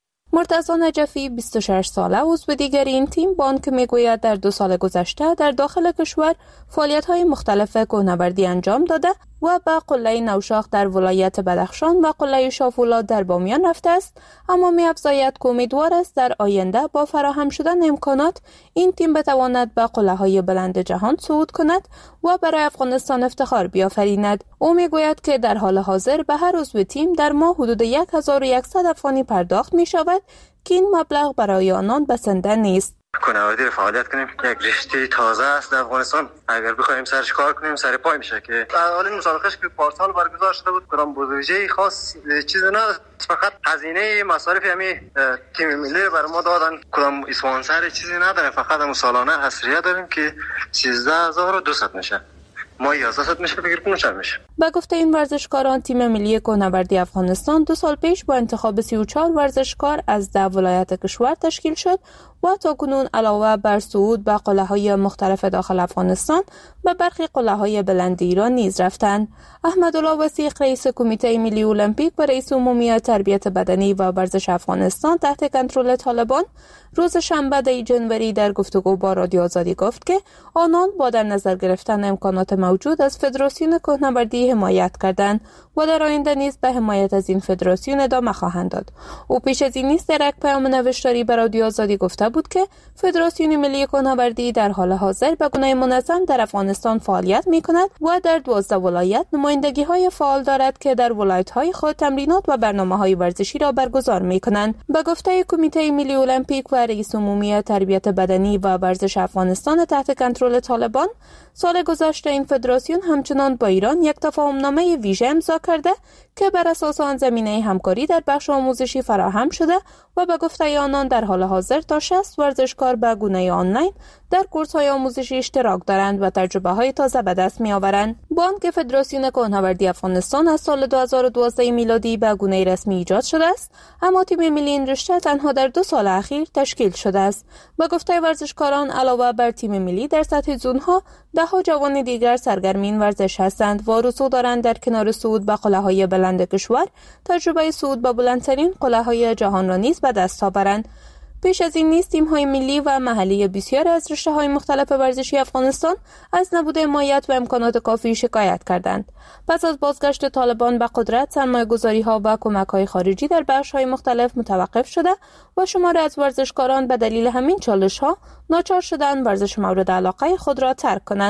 مرتضی نجفی بیست و شش ساله عضو دیگر این تیم بانک میگوید در دو سال گذشته در داخل کشور فعالیت‌های مختلف کوهنوردی انجام داده و به قله نوشاخ در ولایت بدخشان و قله شافولاد در بامیان رفته است، اما می‌افزاید که امیدوار است در آینده با فراهم شدن امکانات این تیم بتواند به قله‌های بلند جهان صعود کند و برای افغانستان افتخار بیافریند. او میگوید که در حال حاضر به هر عضو تیم در ماه حدود هزار و صد افغانی پرداخت می‌شود که این مبلغ برای آنان بسنده نیست. کوهنوردی رو فعالیت کنیم، یک رشته تازه است در افغانستان. اگر بخوایم سرش کار کنیم سر پای میشه که اولین مسابقه که پارسال برگزار شده بود کدام بودجه خاص چیز نه، فقط هزینه مصارف همین تیم ملی برای ما دادن، کدام اسپانسر چیزی نداره، فقط هم سالانه حصریه داریم که سیزده هزار و دویست میشه. ما یازده میشه بگیر پونزده میشه. با گفته این ورزشکاران تیم ملی کوهنوردی افغانستان دو سال پیش با انتخاب سی و چهار ورزشکار از ده ولایت کشور تشکیل شد و تاکنون علاوه بر صعود به قله‌های مختلف داخل افغانستان به برخی قله‌های بلند ایران نیز رفتند. احمدالله وثیق رئیس کمیته ملی المپیک و رئیس عمومی تربیت بدنی و ورزش افغانستان تحت کنترل طالبان روز شنبه ده جنوری در گفتگو با رادیو آزادی گفت که آنان با در نظر گرفتن امکانات موجود از فدراسیون کوهنوردی حمایت کردند و در آینده نیز به حمایت از این فدراسیون ادامه خواهند داد. او پیش از این نیز در یک پیام نوشتاری به رادیو آزادی گفته بود که فدراسیون ملی کوهنوردی در حال حاضر به گونه منظم در افغانستان فعالیت می‌کند و در دوازده ولایت نمایندگی‌های فعال دارد که در ولایت‌های خود تمرینات و برنامه‌های ورزشی را برگزار می‌کنند. به گفته کمیته ملی المپیک و رئیس عمومی تربیت بدنی و ورزش افغانستان تحت کنترل طالبان، سال گذشته این فدراسیون همچنان با ایران یک تفاهمنامه ویژه امضا کرده که بر اساس آن زمینه همکاری در بخش آموزشی فراهم شده و به گفته آنان در حال حاضر تا شصت ورزشکار به گونه آنلاین در کورس‌های آموزشی اشتراک دارند و تجربه‌های تازه به دست می‌آورند. بانک فدراسیون کوهنوردی افغانستان از سال دو هزار و دوازده میلادی به گونه رسمی ایجاد شده است، اما تیم ملی این رشته تنها در دو سال اخیر تشکیل شده است. به گفته ورزشکاران علاوه بر تیم ملی در سطح زون‌ها ده‌ها جوان دیگر سرگرم این ورزش هستند و آرزو دارند در کنار صعود به قله‌های بلند کشور تجربه صعود به بلندترین قله‌های جهان را نیز به دست آورند. پیش از این نیز تیم‌های ملی و محلی بسیاری از رشته‌های مختلف ورزشی افغانستان از نبود حمایت و امکانات کافی شکایت کردند. پس از بازگشت طالبان به قدرت، سرمایه‌گذاری‌ها و کمک‌های خارجی در بخش‌های مختلف متوقف شده و شماری از ورزشکاران به دلیل همین چالش‌ها ناچار شدند ورزش مورد علاقه خود را ترک کنند.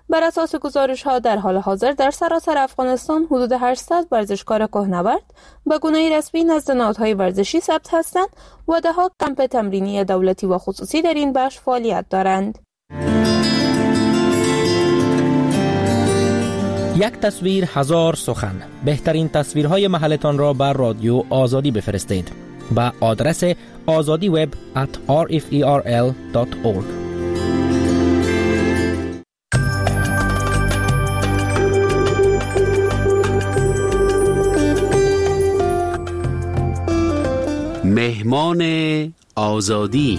بر اساس گزارش ها در حال حاضر در سراسر افغانستان حدود هشتصد ورزشکار کوهنورد به گونه رسمی نزد نهادهای ورزشی ثبت هستند و ده‌ها کمپ تمرینی دولتی و خصوصی در این بخش فعالیت دارند. یک تصویر هزار سخن. بهترین تصویرهای محلتان را بر رادیو آزادی بفرستید با آدرس آزادی وب ات آر اف ای آر ال دات اورگ. مهمان آزادی.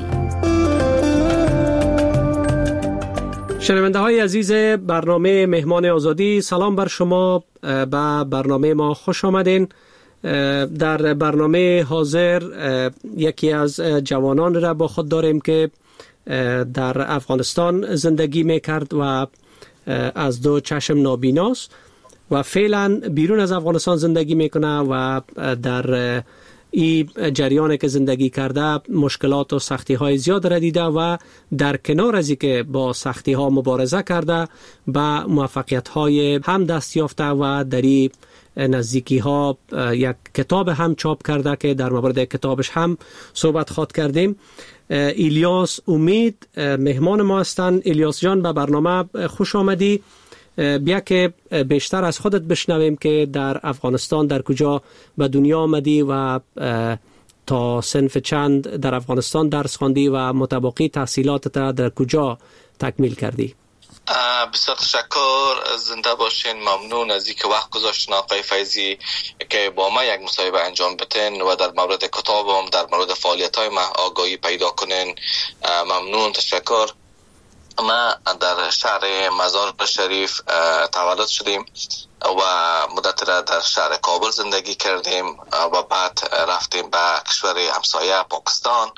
شنونده های عزیز برنامه مهمان آزادی، سلام بر شما. به برنامه ما خوش آمدین. در برنامه حاضر یکی از جوانان را با خود داریم که در افغانستان زندگی میکرد و از دو چشم نابیناست و فعلا بیرون از افغانستان زندگی میکنه و در این جریان که زندگی کرده مشکلات و سختی های زیاد را دیده و در کنار از که با سختی ها مبارزه کرده به موفقیت های هم دست یافته و در این نزدیکی ها یک کتاب هم چاپ کرده که در مورد کتابش هم صحبت خواد کردیم. الیاس امید مهمان ما هستند. الیاس جان، به برنامه خوش آمدی. بیا که بیشتر از خودت بشنویم که در افغانستان در کجا به دنیا آمدی و تا صنف چند در افغانستان درس خواندی و متبقی تحصیلاتت در کجا تکمیل کردی؟ بسیار تشکر، زنده باشین. ممنون از اینکه وقت گذاشتین آقای فیضی که با ما یک مصاحبه انجام بدین و در مورد کتابم در مورد فعالیت‌های ما آگاهی پیدا کنین. ممنون، تشکر. ما در شهر مزار شریف تولد شدیم و مدت را در شهر کابل زندگی کردیم و بعد رفتیم به کشور همسایه پاکستان،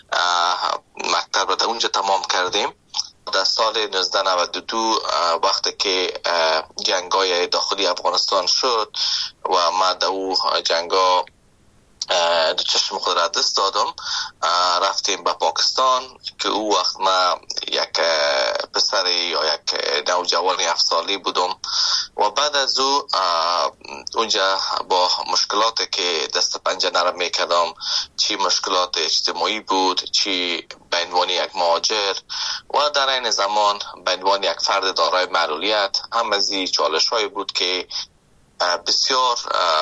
مکتب را در اونجا تمام کردیم. در سال نوزده نود و دو وقتی که جنگای داخلی افغانستان شد و ما در او جنگا دو چشم خود را دست دادم، رفتیم به پاکستان که او وقت ما یک پسر یا یک نوجوان هفت سالی بودم و بعد از او اونجا با مشکلاتی که دست پنجه نرم میکردم، چی مشکلات اجتماعی بود، چی به عنوان یک مهاجر و در این زمان به عنوان یک فرد دارای معلولیت، هم از این چالش‌های بود که بسیار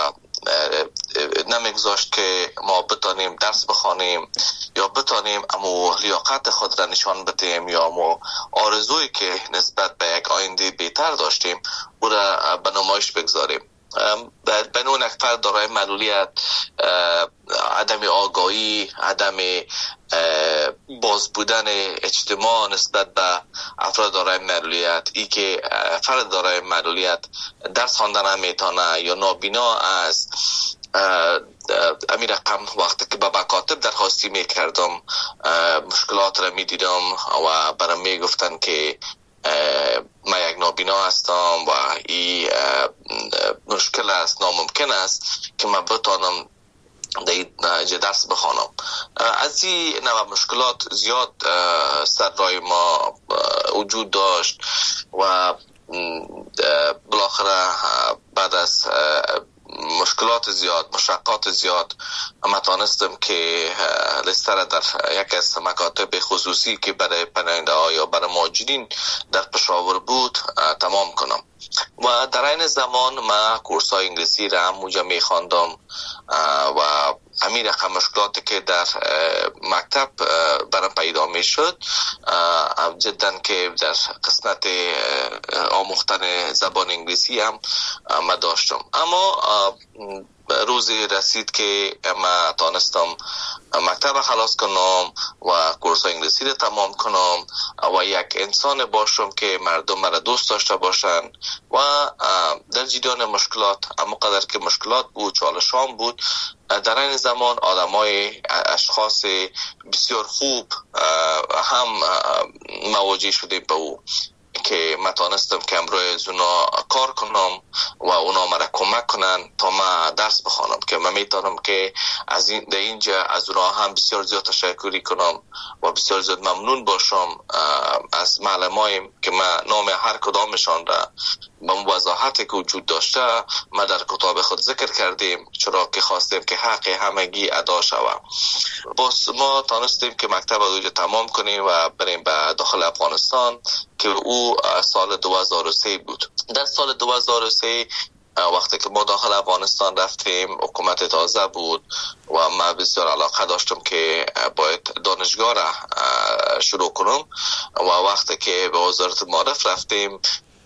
نمیگذاشت که ما بتانیم درس بخوانیم یا بتانیم امو لیاقت خود را نشان بدیم یا امو آرزویی که نسبت به یک آینده بهتر داشتیم او را به نمایش بگذاریم. به نوع یک فرد دارای معلولیت عدم آگاهی، عدم باز بودن اجتماع نسبت به افراد دارای معلولیت، ای که فرد دارای معلولیت درس خواندن نمیتونه یا نابینا است، امی رقم وقتی که به مکاتب درخواستی میکردم مشکلات را میدیدم و برام میگفتن که ما یک نابینا هستم و این مشکل است، ناممکن است که من بتانم در درس بخوانم. از این نوع مشکلات زیاد سر رای ما وجود داشت و بالاخره بعد از مشکلات زیاد، مشقات زیاد، اما تانستم که لستر در یک از مکاتب خصوصی که برای پناهنده ها یا برای مهاجرین در پشاور بود تمام کنم و در این زمان ما کورس های انگلیسی را هم موجه می خواندم و همین رقم مشکلاتی که در مکتب برام پیدا می شد جدا که در قسمت آموختن زبان انگلیسی هم ما داشتم. اما روزی رسید که ما تانستم مکتب خلاص کنم و کورس انگلیسی رو تمام کنم و یک انسان باشم که مردم مرا دوست داشته باشن و در جریان مشکلات، اما قدر که مشکلات بود، چالشان بود، در این زمان آدمای اشخاص بسیار خوب هم مواجه شده به او که من تانستم که امروی از اونا کار کنم و اونا مرا کمک کنن تا من درس بخوانم، که من میتونم که از این در اینجا از اونا هم بسیار زیاد تشکری کنم و بسیار زیاد ممنون باشم از معلمایم که من نام هر کدامشان را به وضاحتی که وجود داشته ما در کتاب خود ذکر کردیم، چرا که خواستیم که حق همگی ادا شود. باز ما تانستیم که مکتب رو تمام کنیم و بریم به داخل افغانستان که او سال دو هزار و سه بود. در سال دو هزار و سه وقتی که ما داخل افغانستان رفتیم حکومت تازه بود و من بسیار علاقه داشتم که باید دانشگاه را شروع کنم و وقتی که به وزارت معارف رفتیم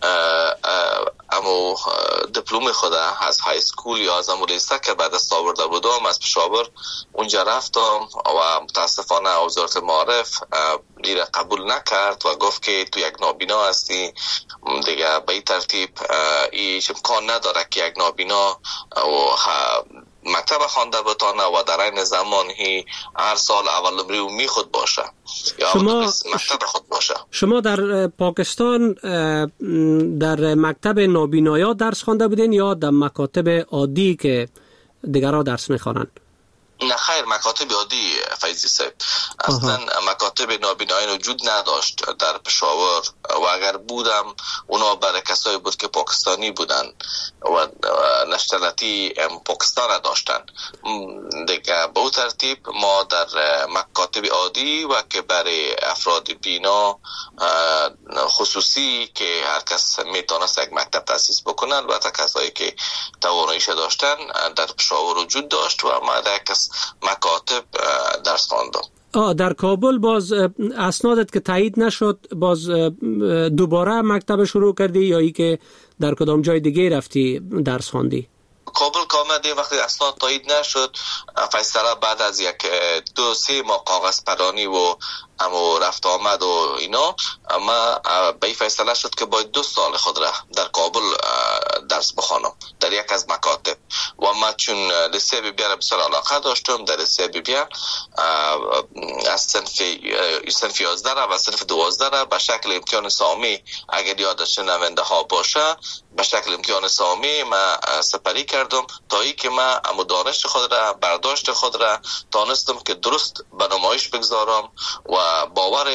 امو دیپلم خود از های اسکول یا از امو لیسه که بعد از آورده بودم از پشاور اونجا رفتم و متاسفانه وزارت معارف ایره قبول نکرد و گفت که تو یک نابینا هستی دیگه به این ترتیب ایش امکان نداره که یک نابینا و مکتب خوانده بتانه و در این زمان هی هر سال اول نمره می خود باشه یا شما مکتب خود باشه. شما در پاکستان در مکتب نابینایا درس خوانده بودین یا در مکاتب عادی که دیگرها درس میخوانند؟ نه خیر، مکاتب عادی فیضی صاحب. اصلا مکاتب نابینایی وجود نداشت در پشاور و اگر بودم اونا برای کسایی بود که پاکستانی بودن و نشنالیتی پاکستان داشتن دیگه. به اون ترتیب ما در مکاتب عادی و که برای افراد بینا خصوصی که هر کس میتونست یک مکتب تاسیس بکنن، البته کسایی که تواناییش داشتن در پشاور وجود داشت و ما در کس مکاتب درس خواندم. آه در کابل باز اسنادت که تایید نشد باز دوباره مکتب شروع کردی یا ای که در کدام جای دیگه رفتی درس خواندی؟ کابل که آمدیم وقتی اسناد تایید نشد فیصله بعد از یک دو سه ماه کاغذ پرانی و اما رفت آمد و اینا اما به این فیصله شد که باید دو سال خود را در کابل درس بخوانم در یک از مکاتب و ما چون لیسه بی بی را بسیار علاقه داشتم در لیسه بی بی از صنف صنف یازده را و صنف دوازده را به شکل امتحان سامی اگر یادش نمونده ها باشه به شکل امتحان سامی ما سپری کردم تا ای که ما اما دانش خود را برداشت خود را تانستم که درست به نمایش بگذارم و باور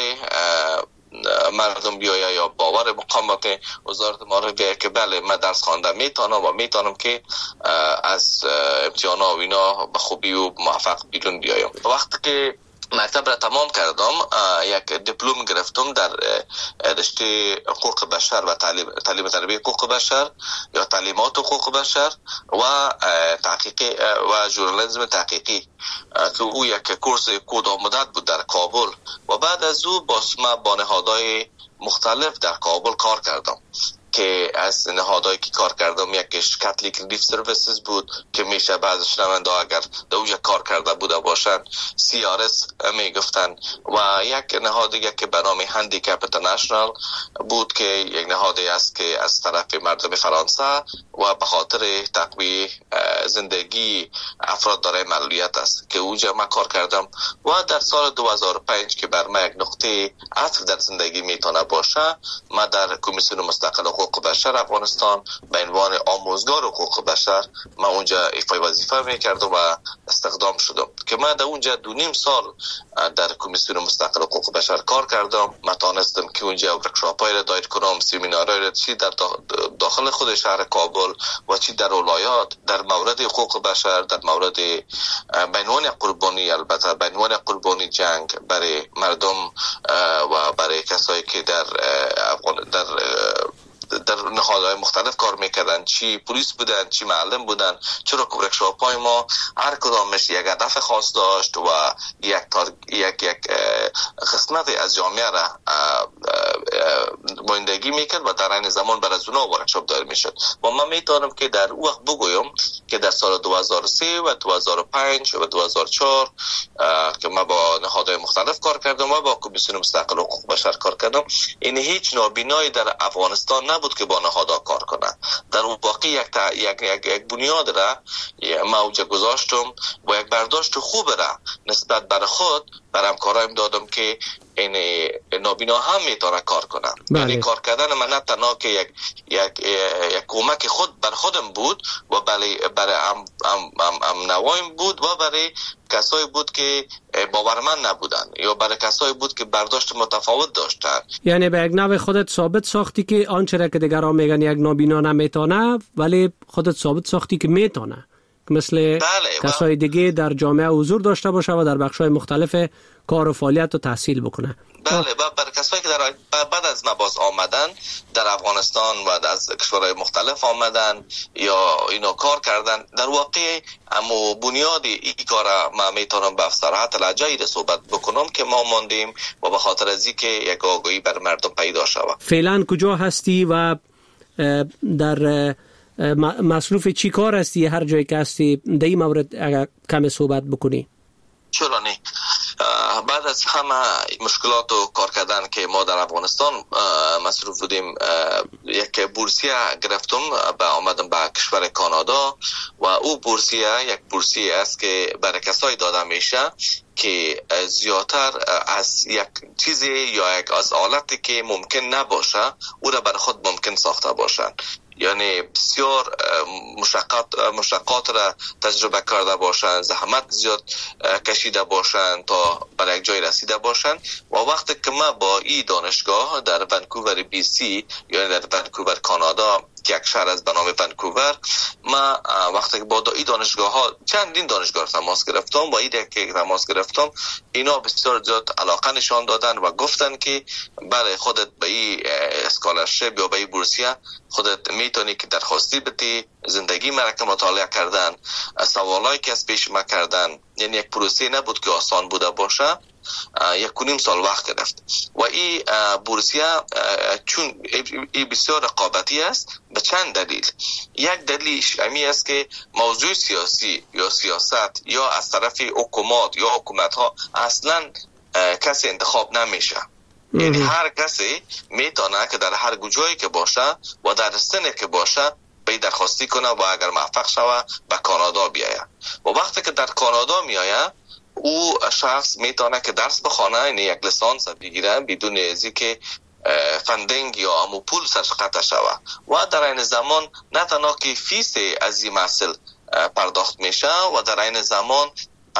مردم بیایه یا باور مقامات وزارت معارف بیایه که بله من درس خوانده میتونم و میتونم که از امتحان ها و اینا به خوبی و موفق بیرون بیایم. وقتی که مکتب را تمام کردم یک دیپلم گرفتم در رشته حقوق بشر و تعلیم تعلیم تربیت حقوق بشر یا تعلیمات حقوق بشر و تحقیقی و ژورنالیسم تحقیقی که او یک کورس کوتاه مدت بود در کابل و بعد از او باز ما با نهادهای مختلف در کابل کار کردم که از نهادهایی که کار کردم یکیش کاتولیک ریلیف سرویسز بود که میشه بعض شنونده اگر در اونجا کار کرده بوده باشن سی آر اس میگفتن و یک نهاد دیگه که به نام هندیکپ اینترنشنال بود که یک نهادی است که از طرف مردم فرانسه و به خاطر تقویت زندگی افراد دارای معلولیت است که اونجا من کار کردم و در سال دو هزار و پنج که بر من یک نقطه عطف در زندگی میتونه باشه ما در کمیسیون مستقل حقوق بشر افغانستان به عنوان آموزگار حقوق بشر من اونجا ایفای وظیفه میکردم و استخدام شدم که من در اونجا دو نیم سال در کمیسیون مستقل حقوق بشر کار کردم. من تانستم که اونجا ورکشاپ‌های را دایر کنم، سمینارهای را چی در داخل خود شهر کابل و چی در ولایات در مورد حقوق بشر، در مورد به عنوان قربانی البته به عنوان قربانی جنگ برای مردم و برای کسایی که در در در نهادهای مختلف کار میکردن، چی پلیس بودن چی معلم بودن، چرا که ورکشاپ‌های ما هر کدامش یک هدف خاص داشت و یک تار... یک یک قسمت از جامعه را بایندگی میکرد و در این زمان بر از اونها ورکشاپ دایر میشد و من میتونم که در اون وقت بگویم که در سال دو هزار و سه و دو هزار و پنج و دو هزار و چهار که من با نهادهای مختلف کار کردم و با کمیسیون مستقل حقوق بشر کار کردم، این هیچ نابینایی در افغانستان نبود که با نهادها کار کنه. در اون واقع یک, تا... یک... یک... یک بنیاد را ما اوجه گذاشتم و یک برداشت خوب را نسبت بر خود بر همکارایم دادم که این نابینا هم میتونه کار کنه. بله. یعنی کار کردن من نه تنها که یک یک یک کمک خود بر خودم بود و برای برای ام ام ام, ام نوایم بود و برای کسایی بود که باورمند نبودن یا برای کسایی بود که برداشت متفاوت داشتن. یعنی به یک نوع خودت ثابت ساختی که آنچه را که دیگران میگن یک نابینا نمیتونه، ولی خودت ثابت ساختی که میتونه، مثل بله. کسای دیگه در جامعه حضور داشته باشه و در بخش‌های مختلف کار و فعالیت و تحصیل بکنه. بله، و برای کسایی که در بعد از مباز آمدن در افغانستان و از کشورهای مختلف آمدن یا اینو کار کردن، در واقع اما بنیادی این کار ما میتونم به صراحت لهجه‌ای صحبت بکنم که ما ماندیم و به خاطر از اینکه یک آگاهی بر مردم پیدا شود. فعلا کجا هستی و در مصروف چی کار هستی؟ هر جایی که هستی در این مورد اگر کم صحبت بکنی. چرا نه؟ بعد از همه مشکلات و کار کردن که ما در افغانستان مصروف بودیم، یک بورسیه گرفتم به آمدم به کشور کانادا و او بورسیه یک بورسیه است که برای کسایی داده میشه که زیادتر از یک چیزی یا یک از آلتی که ممکن نباشه او را بر خود ممکن ساخته باشن. یعنی بسیار مشقات مشقات را تجربه کرده باشند، زحمت زیاد کشیده باشند تا برای یک جای رسیده باشند و وقتی که ما با این دانشگاه در ونکوور بی سی یعنی در ونکوور کانادا که یک شهر از به نام ونکوور، ما وقتی که با این دانشگاه ها چندین دانشگاه تماس گرفتم و ایده که تماس گرفتم اینا بسیار زیاد علاقه نشان دادن و گفتن که برای خودت به این اسکالرشپ یا به این بورسیه خودت میتونی که درخواستی بدی، زندگی مرکه مطالعه کردن، سوالایی که از پیش ما کردن. یعنی یک پروسه نبود که آسان بوده باشه. یک و نیم سال وقت گرفت و این بورسیه چون این بسیار رقابتی است به چند دلیل. یک دلیلش امی است که موضوع سیاسی یا سیاست یا از طرف حکومت یا حکومت ها اصلا کسی انتخاب نمیشه. یعنی هر کسی میتونه که در هر جایی که باشه و در سنی که باشه به درخواستی کنه و اگر موفق شوه به کانادا بیایه و وقتی که در کانادا میایه او شخص میتونه که درس بخونه، یعنی یک لیسانس بگیره بدون ازی که فندینگ یا امو پول سرش قطع شوه و در این زمان نه تنها که فیس از این محصول پرداخت میشه و در این زمان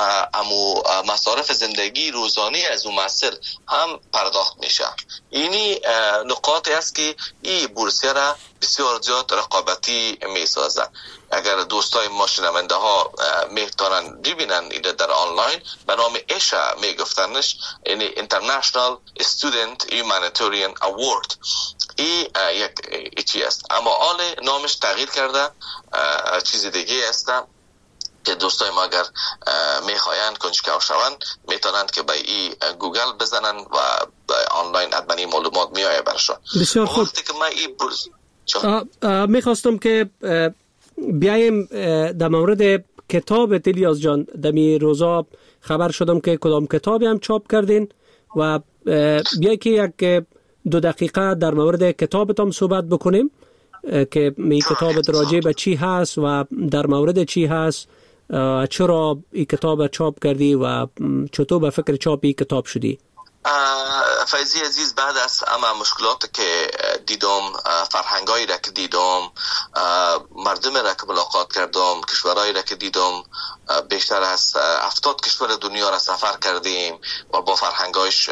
امو مصارف زندگی روزانه از اون محصول هم پرداخت میشه. اینی نقاطی است که این بورسیه را بسیار زیاد رقابتی میسازه. اگر دوستای ما شنونده ها میتونن ببینن ایده در آنلاین به نام ایشا میگفتنش، یعنی International Student Humanitarian Award. این یک چی است اما حال نامش تغییر کرده، چیز دیگه است که دوستای ما اگر میخواین کنجکاو شوند میتونند که به این گوگل بزنن و آنلاین ادمنی معلومات میایه برشان. بسیار خوب. وقتی که ما این برز... میخواستم که بیایم در مورد کتاب الیاس جان. دمی روزا خبر شدم که کدام کتابی هم چاپ کردین و بیایی که یک دو دقیقه در مورد کتابتان صحبت بکنیم که می کتابت راجع به چی هست و در مورد چی هست، چرا این کتاب چاپ کردی و چطور به فکر چاپ این کتاب شدی؟ فیضی عزیز، بعد از اما مشکلات که دیدم، فرهنگایی را که دیدم، مردم را که ملاقات کردم، کشورهایی را که دیدم، بیشتر از هفتاد کشور دنیا را سفر کردیم و با فرهنگایش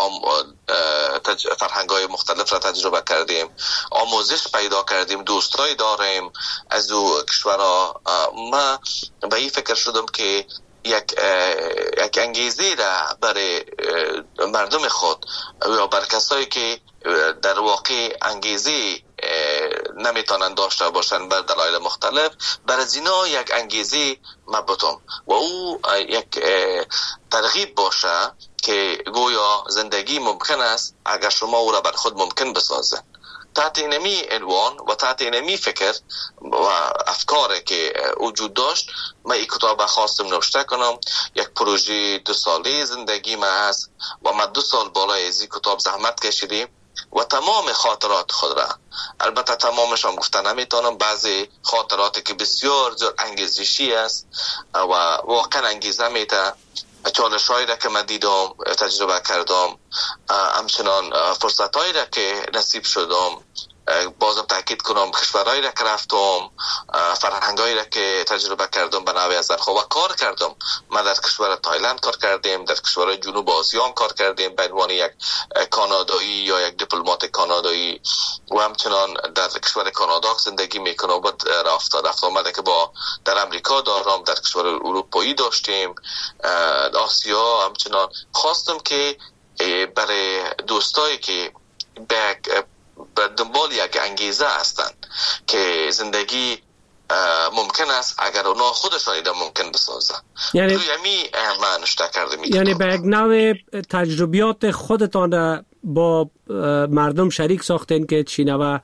فرهنگای مختلف را تجربه کردیم، آموزش پیدا کردیم، دوستایی داریم از او کشورها. ما به این فکر شدم که یک یک انگیزه را برای مردم خود یا برای کسایی که در واقع انگیزه نمیتونن داشته باشن بر دلایل مختلف، برای اینا یک انگیزه مبتم و او یک ترغیب باشه که گویا زندگی ممکن است اگر شما او را بر خود ممکن بسازه. تحت اینمی عنوان و تحت اینمی فکر و افکاری که وجود داشت من این کتاب خواستم نوشته کنم. یک پروژه دو ساله زندگی من هست و من دو سال بالای از این کتاب زحمت کشیدیم و تمام خاطرات خود را، البته تمامش هم گفته نمیتونم، بعضی خاطراتی که بسیار زیاد انگیزشی است و واقعا انگیزه میده چالش هایی را که من دیدم تجربه کردم، همچنان فرصت هایی را که نصیب شدم. بازم تاکید کنم کشورهایی را که رفتم، فرهنگایی را که تجربه کردم به نوع از و کار کردم. من در کشور تایلند کار کردیم، در کشور جنوب آسیا کار کردیم به عنوان یک کانادایی یا یک دیپلمات کانادایی و همچنان در کشور کانادا زندگی میکنم و رفت رفت آمده که با در امریکا دارم، در کشور اروپایی داشتیم، آسیا. همچنان خواستم که برای دوستایی که به به دنبال یک انگیزه هستند که زندگی ممکن است اگر اونا خودشان ایده ممکن بسازن، یعنی یمی من نشته کرده میتونم. یعنی به یک نوع تجربیات خودتان را با مردم شریک ساختین که چینه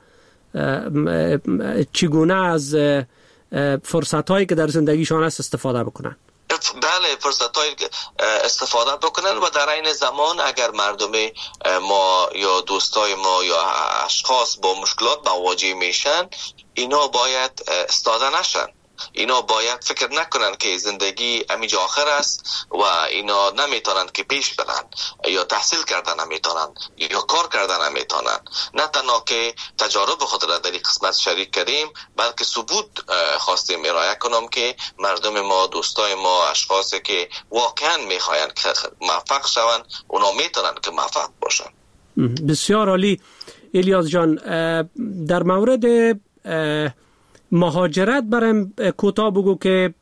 چگونه از فرصت هایی که در زندگیشان هست استفاده بکنن. بله، فرصت های استفاده بکنن و در این زمان اگر مردم ما یا دوستای ما یا اشخاص با مشکلات مواجه میشن، اینا باید استاده نشن. اینا باید فکر نکنن که زندگی همینجا آخر است و اینا نمیتونن که پیش برن یا تحصیل کردن نمیتونن یا کار کردن نمیتونن. نه تنها که تجارب خود را در این قسمت شریک کردیم، بلکه ثبوت خواستیم ارائه کنم که مردم ما، دوستای ما، اشخاصی که واقعا میخواین که موفق شون، اونا میتونن که موفق باشن. بسیار عالی. الیاس جان، در مورد مهاجرت برام کوتاه بگو که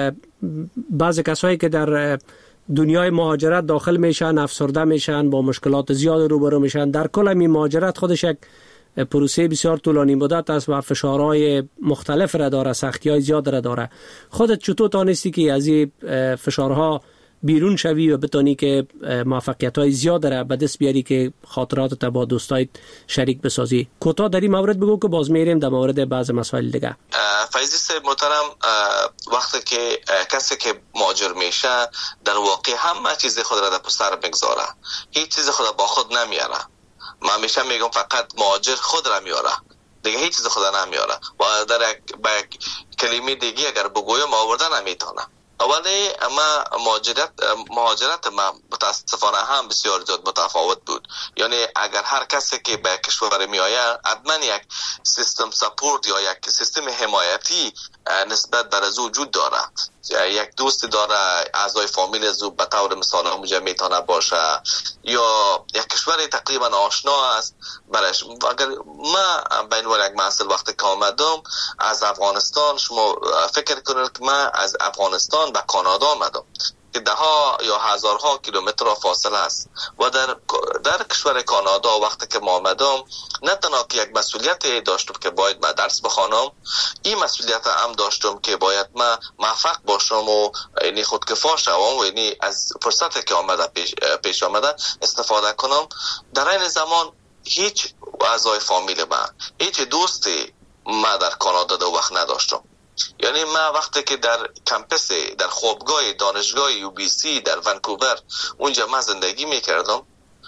بعضی کسایی که در دنیای مهاجرت داخل میشن افسرده میشن، با مشکلات زیاد روبرو میشن. در کل این مهاجرت خودش یک پروسه بسیار طولانی مدت است و فشارهای مختلف را داره، سختی‌های زیاد را داره. خودت چطور تانستی که از این فشارها بیرون شوی و بتونی که موفقیت‌های زیاد را به دست بیاری که خاطراتت با دوستایت شریک بسازی؟ کوتاه در این مورد بگو که باز میریم در مورد بعض مسائل دیگه. فیضی صاحب محترم، وقتی که کسی که مهاجر میشه در واقع همه چیز خود را در پشت سر میگذاره، هیچ چیز خود با خود نمیاره. من همیشه میگم فقط مهاجر خود را میاره، دیگه هیچ چیز خود نمیاره و در یک کلمه دیگه اگر بگویم آوردن نمیتونه. اولی اما مهاجرت مهاجرت ما متاسفانه هم بسیار زیاد متفاوت بود. یعنی اگر هر کسی که به کشور می آید حتما یک سیستم سپورت یا یک سیستم حمایتی نسبت بر از وجود داره. یک دوست داره، اعضای فامیل از به طور مثال اونجا میتونه باشه یا یک کشور تقریبا آشنا است برش. اگر ما بین یک محصول وقتی که آمدم از افغانستان، شما فکر کنید که من از افغانستان به کانادا آمدم که ده ها یا هزارها کیلومتر فاصله است و در در کشور کانادا وقتی که ما آمدم نه تنها که یک مسئولیت داشتم که باید من درس بخوانم، این مسئولیت هم داشتم که باید من موفق باشم و یعنی خودکفا شوم و یعنی از فرصتی که آمده پیش, پیش آمده استفاده کنم. در این زمان هیچ اعضای فامیل من، هیچ دوستی من در کانادا دو وقت نداشتم. یعنی من وقتی که در کمپس، در خوابگاه دانشگاه یو بی سی در ونکوور اونجا من زندگی میکردم،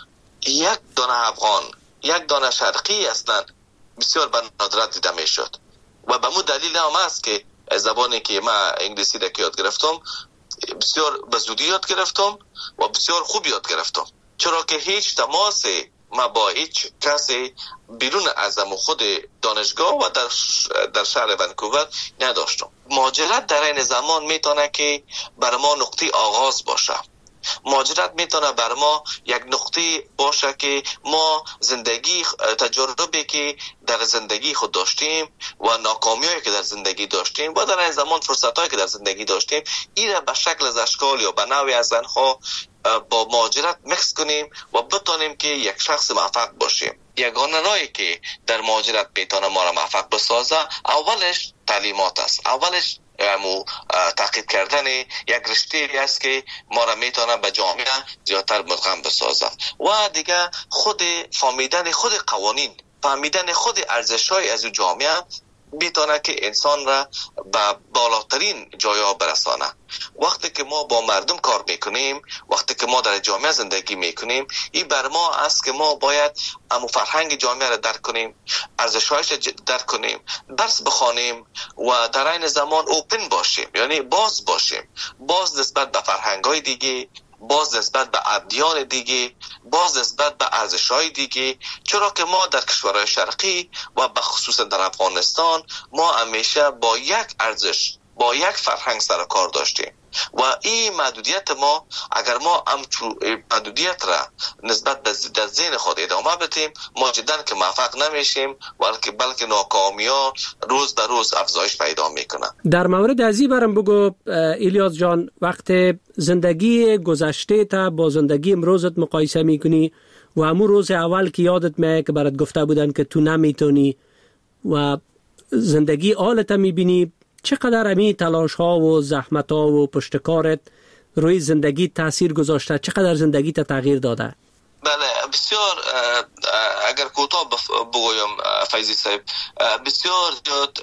یک دانه افغان، یک دانه شرقی اصلا بسیار به ندرت دیده میشد و به مو دلیل هم است که زبانی که من انگلیسی را که یاد گرفتم بسیار به زودی یاد گرفتم و بسیار خوب یاد گرفتم، چرا که هیچ تماس ما با هیچ کسی بیرون از خود دانشگاه و در در شهر ونکوور نداشتم. مهاجرت در این زمان میتونه که بر ما نقطه آغاز باشه. مهاجرت میتونه بر ما یک نقطه باشه که ما زندگی، تجربه که در زندگی خود داشتیم و ناکامیایی که در زندگی داشتیم و در این زمان فرصتایی که در زندگی داشتیم، این به شکل از اشکال یا به نوعی از آنها با مهاجرت مکس کنیم و بتونیم که یک شخص موفق باشیم. یگانه راهی که در مهاجرت میتونه ما را موفق بسازه اولش تعلیمات است، اولش مو تاکید کردن یک رشته است که ما را میتونه به جامعه زیادتر مدغم بسازه و دیگه خود فهمیدن خود قوانین، فهمیدن خود ارزش‌های از جامعه بتونه که انسان را به بالاترین جایا برسانه. وقتی که ما با مردم کار میکنیم، وقتی که ما در جامعه زندگی میکنیم، این بر ما است که ما باید امو فرهنگ جامعه را درک کنیم، ارزش‌هایش را درک کنیم، درس بخوانیم و در این زمان اوپن باشیم، یعنی باز باشیم، باز نسبت به فرهنگ‌های دیگه، باز نسبت به ادیان دیگه، باز نسبت به ارزش‌های دیگه. چرا که ما در کشورهای شرقی و به خصوص در افغانستان ما همیشه با یک ارزش، با یک فرهنگ سر کار داشتیم و این محدودیت ما، اگر ما همچون محدودیت را نسبت به در ذهن خود ادامه بدیم، ما جدا که موفق نمیشیم، بلکه بلکه ناکامی‌ها روز به روز افزایش پیدا میکنه. در مورد ازی برام بگو الیاس جان، وقت زندگی گذشته تا با زندگی امروزت مقایسه میکنی و همون روز اول که یادت میاد که برات گفته بودن که تو نمیتونی و زندگی حالت میبینی، چقدر امی تلاش ها و زحمت ها و پشتکارت روی زندگی تاثیر گذاشته؟ چقدر زندگی تا تغییر داده؟ بله بسیار. اگر کوتاه بگویم فیضی صاحب، بسیار زیاد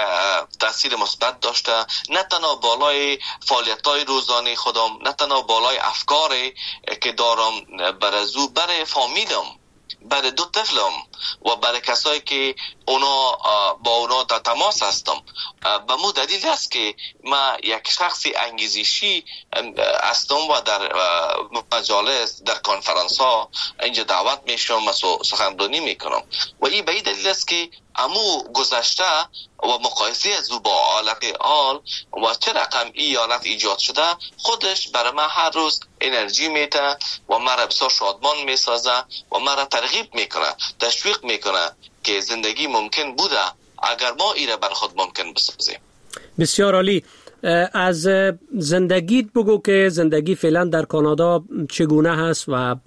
تاثیر مثبت داشته، نه تنها بالای فعالیت‌های روزانه خودم، نه تنها بالای افکاری که دارم برازو برای فامیلم، برای دو طفلم و برای کسایی که اونا با اونا در تماس هستم. به مو دلیل است که ما یک شخصی انگیزشی هستم و در مجالس، در کنفرانس ها اینجا دعوت میشم و سخنرانی میکنم و این به این دلیل است که امو گذشته و مقایسه از او با حالت حال و چه رقم این حالت ایجاد شده خودش برای من هر روز انرژی میده و مرا بسیار شادمان میسازه و مرا ترغیب میکنه، تشویق میکنه که زندگی ممکن بوده اگر ما ایره بر خود ممکن بسازیم. بسیار عالی. از زندگیت بگو که زندگی فعلا در کانادا چگونه هست و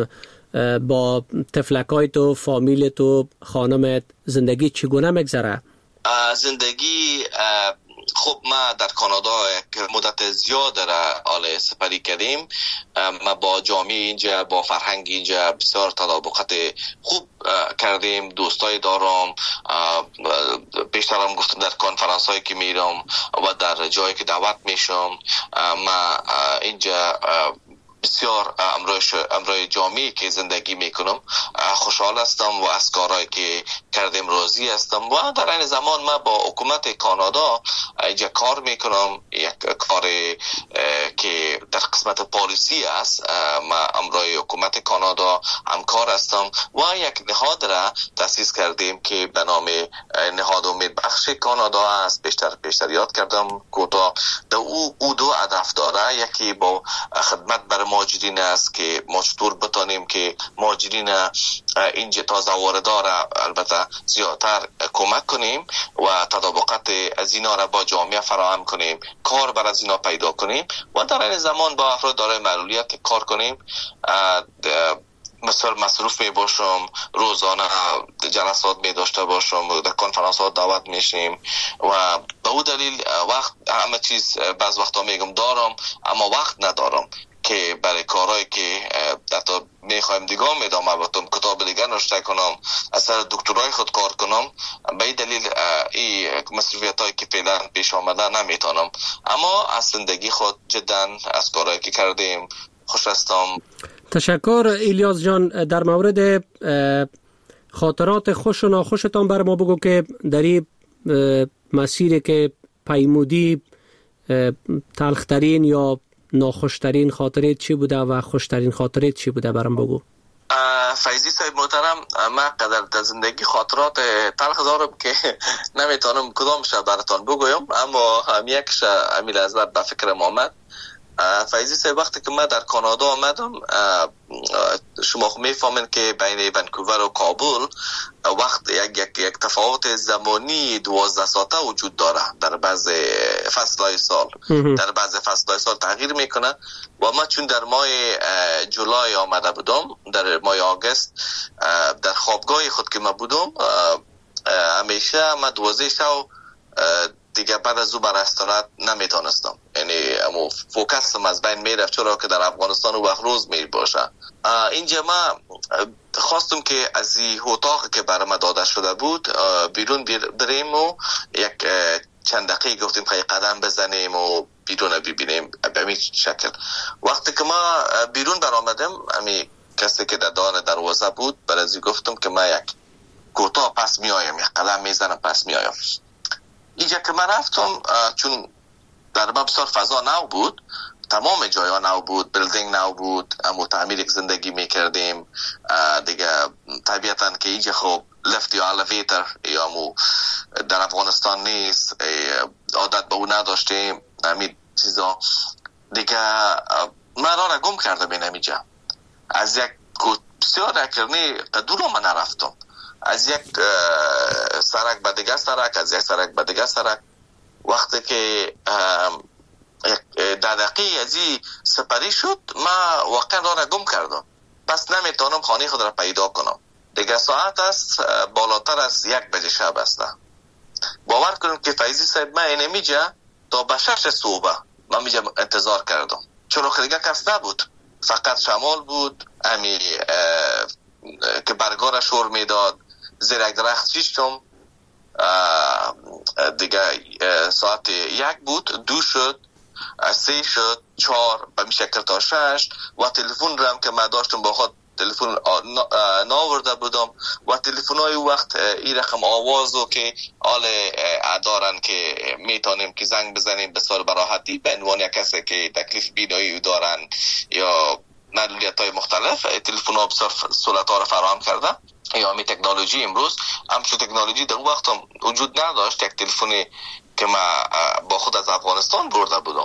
با طفلکای تو، فامیل تو، خانمت زندگی چگونه میگذره؟ زندگی خب ما در کانادا یک مدت زیاد را حال سپری کردیم. ما با جامعه اینجا، با فرهنگ اینجا بسیار تطابقات خوب کردیم. دوستای دارم، پیشترم گفتم در کنفرانس هایی که میرم و در جایی که دعوت میشم، ما اینجا بسیار امروی جامعی که زندگی میکنم خوشحال هستم و از کارهایی که کردیم راضی هستم و در این زمان من با حکومت کانادا اینجا کار میکنم، یک کار که در قسمت پالیسی است. من امروی حکومت کانادا همکار هستم و یک نهاد را تأسیس کردیم که به نام نهاد امید بخش کانادا است. بیشتر بیشتر یاد کردم کوتاه. در او او دو هدف داره، یکی با خدمت بر مهاجرین است که ما چطور بتانیم که مهاجرین اینجا تازه واردار البته زیادتر کمک کنیم و تطابقات از اینا را با جامعه فراهم کنیم، کار بر از اینا پیدا کنیم و در این زمان با افراد دارای معلولیت کار کنیم. مثلا مصروف می باشم، روزانه جلسات می داشته باشم، در کنفرانس ها دعوت میشیم و به او دلیل وقت همه چیز بعض وقتا میگم دارم اما وقت ندارم که برای کارهایی که حتی میخوایم دیگه میدام البته کتاب دیگه نوشته کنم، اثر دکترای خود کار کنم. به این دلیل این مسئولیت هایی که فعلا پیش آمده نمیتونم، اما از زندگی خود جدا از کارهایی که کردیم خوش هستم. تشکر الیاس جان. در مورد خاطرات خوش و ناخوشتان بر ما بگو که در این مسیری که پیمودی تلخترین یا ناخوشترین خاطرت چی بوده و خوشترین خاطرت چی بوده برام بگو. فیضی صاحب محترم، من قدر در زندگی خاطرات تلخ دارم که نمیتونم کدامش براتون بگویم، اما هم یکش امیل از بعد به فکرم آمد. فیضی صاحب وقتی که من در کانادا آمدم، شما خب میفهمین که بین ونکوور و کابل وقت یک یک یک تفاوت زمانی دوازده ساعته وجود داره. در بعض فصلهای سال در بعض فصلهای سال تغییر میکنه و ما چون در ماه جولای آمده بودم، در ماه آگست در خوابگاه خود که من بودم، همیشه من دوازده شو دیگه بعد از او بر استراحت نمیتونستم، یعنی امو فوکسم از بین میرفت، چرا که در افغانستان و وقت روز می باشه. اینجا ما خواستم که از این اتاق که برام داده شده بود بیرون بریم و یک چند دقیقه گفتیم که قدم بزنیم و بیرون ببینیم به همین شکل. وقتی که ما بیرون برآمدم همین کسی که در دان دروازه بود برای گفتم که ما یک کوتاه پس می آیم، یک قلم میزنم پس می آیم. اینجا که من رفتم چون در ما بسیار فضا نو بود، تمام جایا نو بود، بیلدینگ نو بود، اما تعمیر یک زندگی میکردیم دیگه. طبیعتاً که اینجا خب لفت یا الیویتر یا مو در افغانستان نیست، عادت به اون نداشتیم همین چیزا دیگه. من را را گم کردم این همینجا. از یک بسیار اکرنی دور من نرفتم، از یک سرک به دیگه سرک، از یک سرک به دیگه سرک. وقتی که در دقیقه از این سپری شد ما واقعا را را گم کردم، پس نمیتونم خانه خود را پیدا کنم. دیگه ساعت است بالاتر از یک بجه شب است. باور کنم که فیضی صاحب من اینمیجا تا به شش صبح من میجا انتظار کردم، چون دیگه کس نبود، فقط شمال بود امی که برگار شور میداد. زیر یک درخت چیشتم دیگه. ساعت یک بود، دو شد، سه شد، چهار به می شکل تا شش. و تلفن رم که من داشتم با خود تلفن ناورده بودم و تلفن های وقت این رقم آوازو که آل دارن که میتونیم که زنگ بزنیم بسیار براحتی به عنوان کسی که تکلیف بینایی دارن یا معلولیت های مختلف. تلفن ها بسیار سهولت ها را فراهم کرده. یا همی تکنولوژی امروز همچون تکنولوژی در وقت هم وجود نداشت. یک تلفنی که ما با خود از افغانستان برده بودم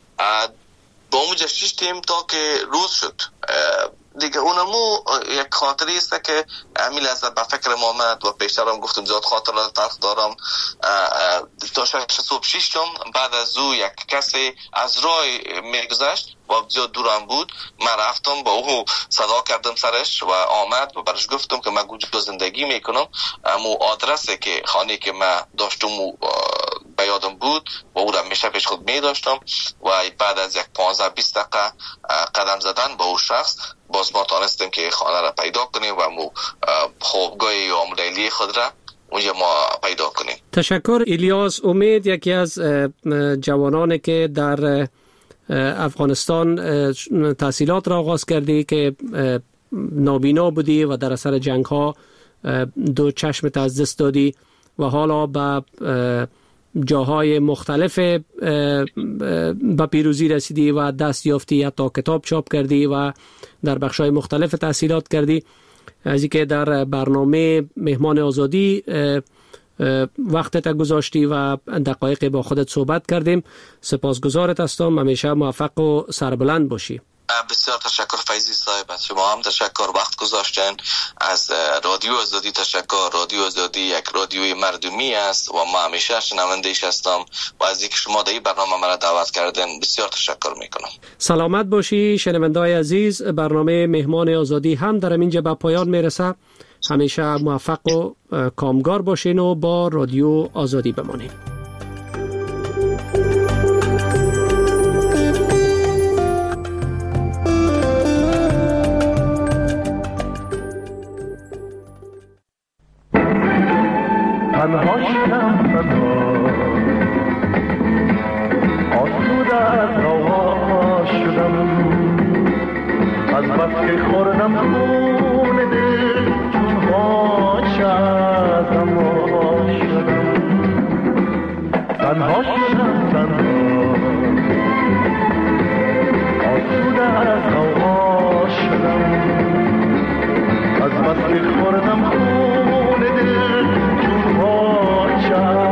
با اونجا شیشتیم تا که روز شد دیگه. اونمو یک خاطری است که همین لحظه به فکر ما آمد و پیشترم گفتم زیاد خاطرات تلخ دارم. تا شش صبح شیشتم، بعد از او یک کسی از راه میگذشت و زیاد دورم بود. من رفتم با او صدا کردم سرش و آمد و برش گفتم که من کجا زندگی میکنم. امو آدرسی که خانه که من داشتم به یادم بود و او را میشه پیش خود میداشتم و بعد از یک پانزده بیست دقیقه قدم زدن با او شخص باز ما تانستیم که خانه را پیدا کنیم و مو خوابگاه یا لیلی خود را اونجا ما پیدا کنیم. تشکر الیاس امید، یکی از جوانانی که در افغانستان تحصیلات را آغاز کردی که نابینا بودی و در اثر جنگ ها دو چشمت از دست دادی و حالا به جاهای مختلف به پیروزی رسیدی و دست یافتی، حتی کتاب چاپ کردی و در بخش‌های مختلف تحصیلات کردی. از اینکه در برنامه مهمان آزادی وقتت گذاشتی و دقایق با خودت صحبت کردیم، سپاسگزارت هستم. همیشه موفق و سربلند باشی. بسیار تشکر فیضی صاحب، از شما هم تشکر وقت گذاشتن. از رادیو آزادی تشکر. رادیو آزادی یک رادیوی مردمی است و ما همیشه شنونده‌اش هستم و از اینکه شما در این برنامه مرا دعوت کردن بسیار تشکر میکنم. سلامت باشی شنونده‌های عزیز. برنامه مهمان آزادی هم در اینجا به پایان میرسه. همیشه موفق و کامگار باشین و با رادیو آزادی بمانید. تنها شدم تنها آسوده از هوا شدم، از بس که خوردم خون دل چون غاچه از هوا شدم. تنها شدم تنها آسوده از هوا شدم، از بس که خوردم خون دل چون غاچه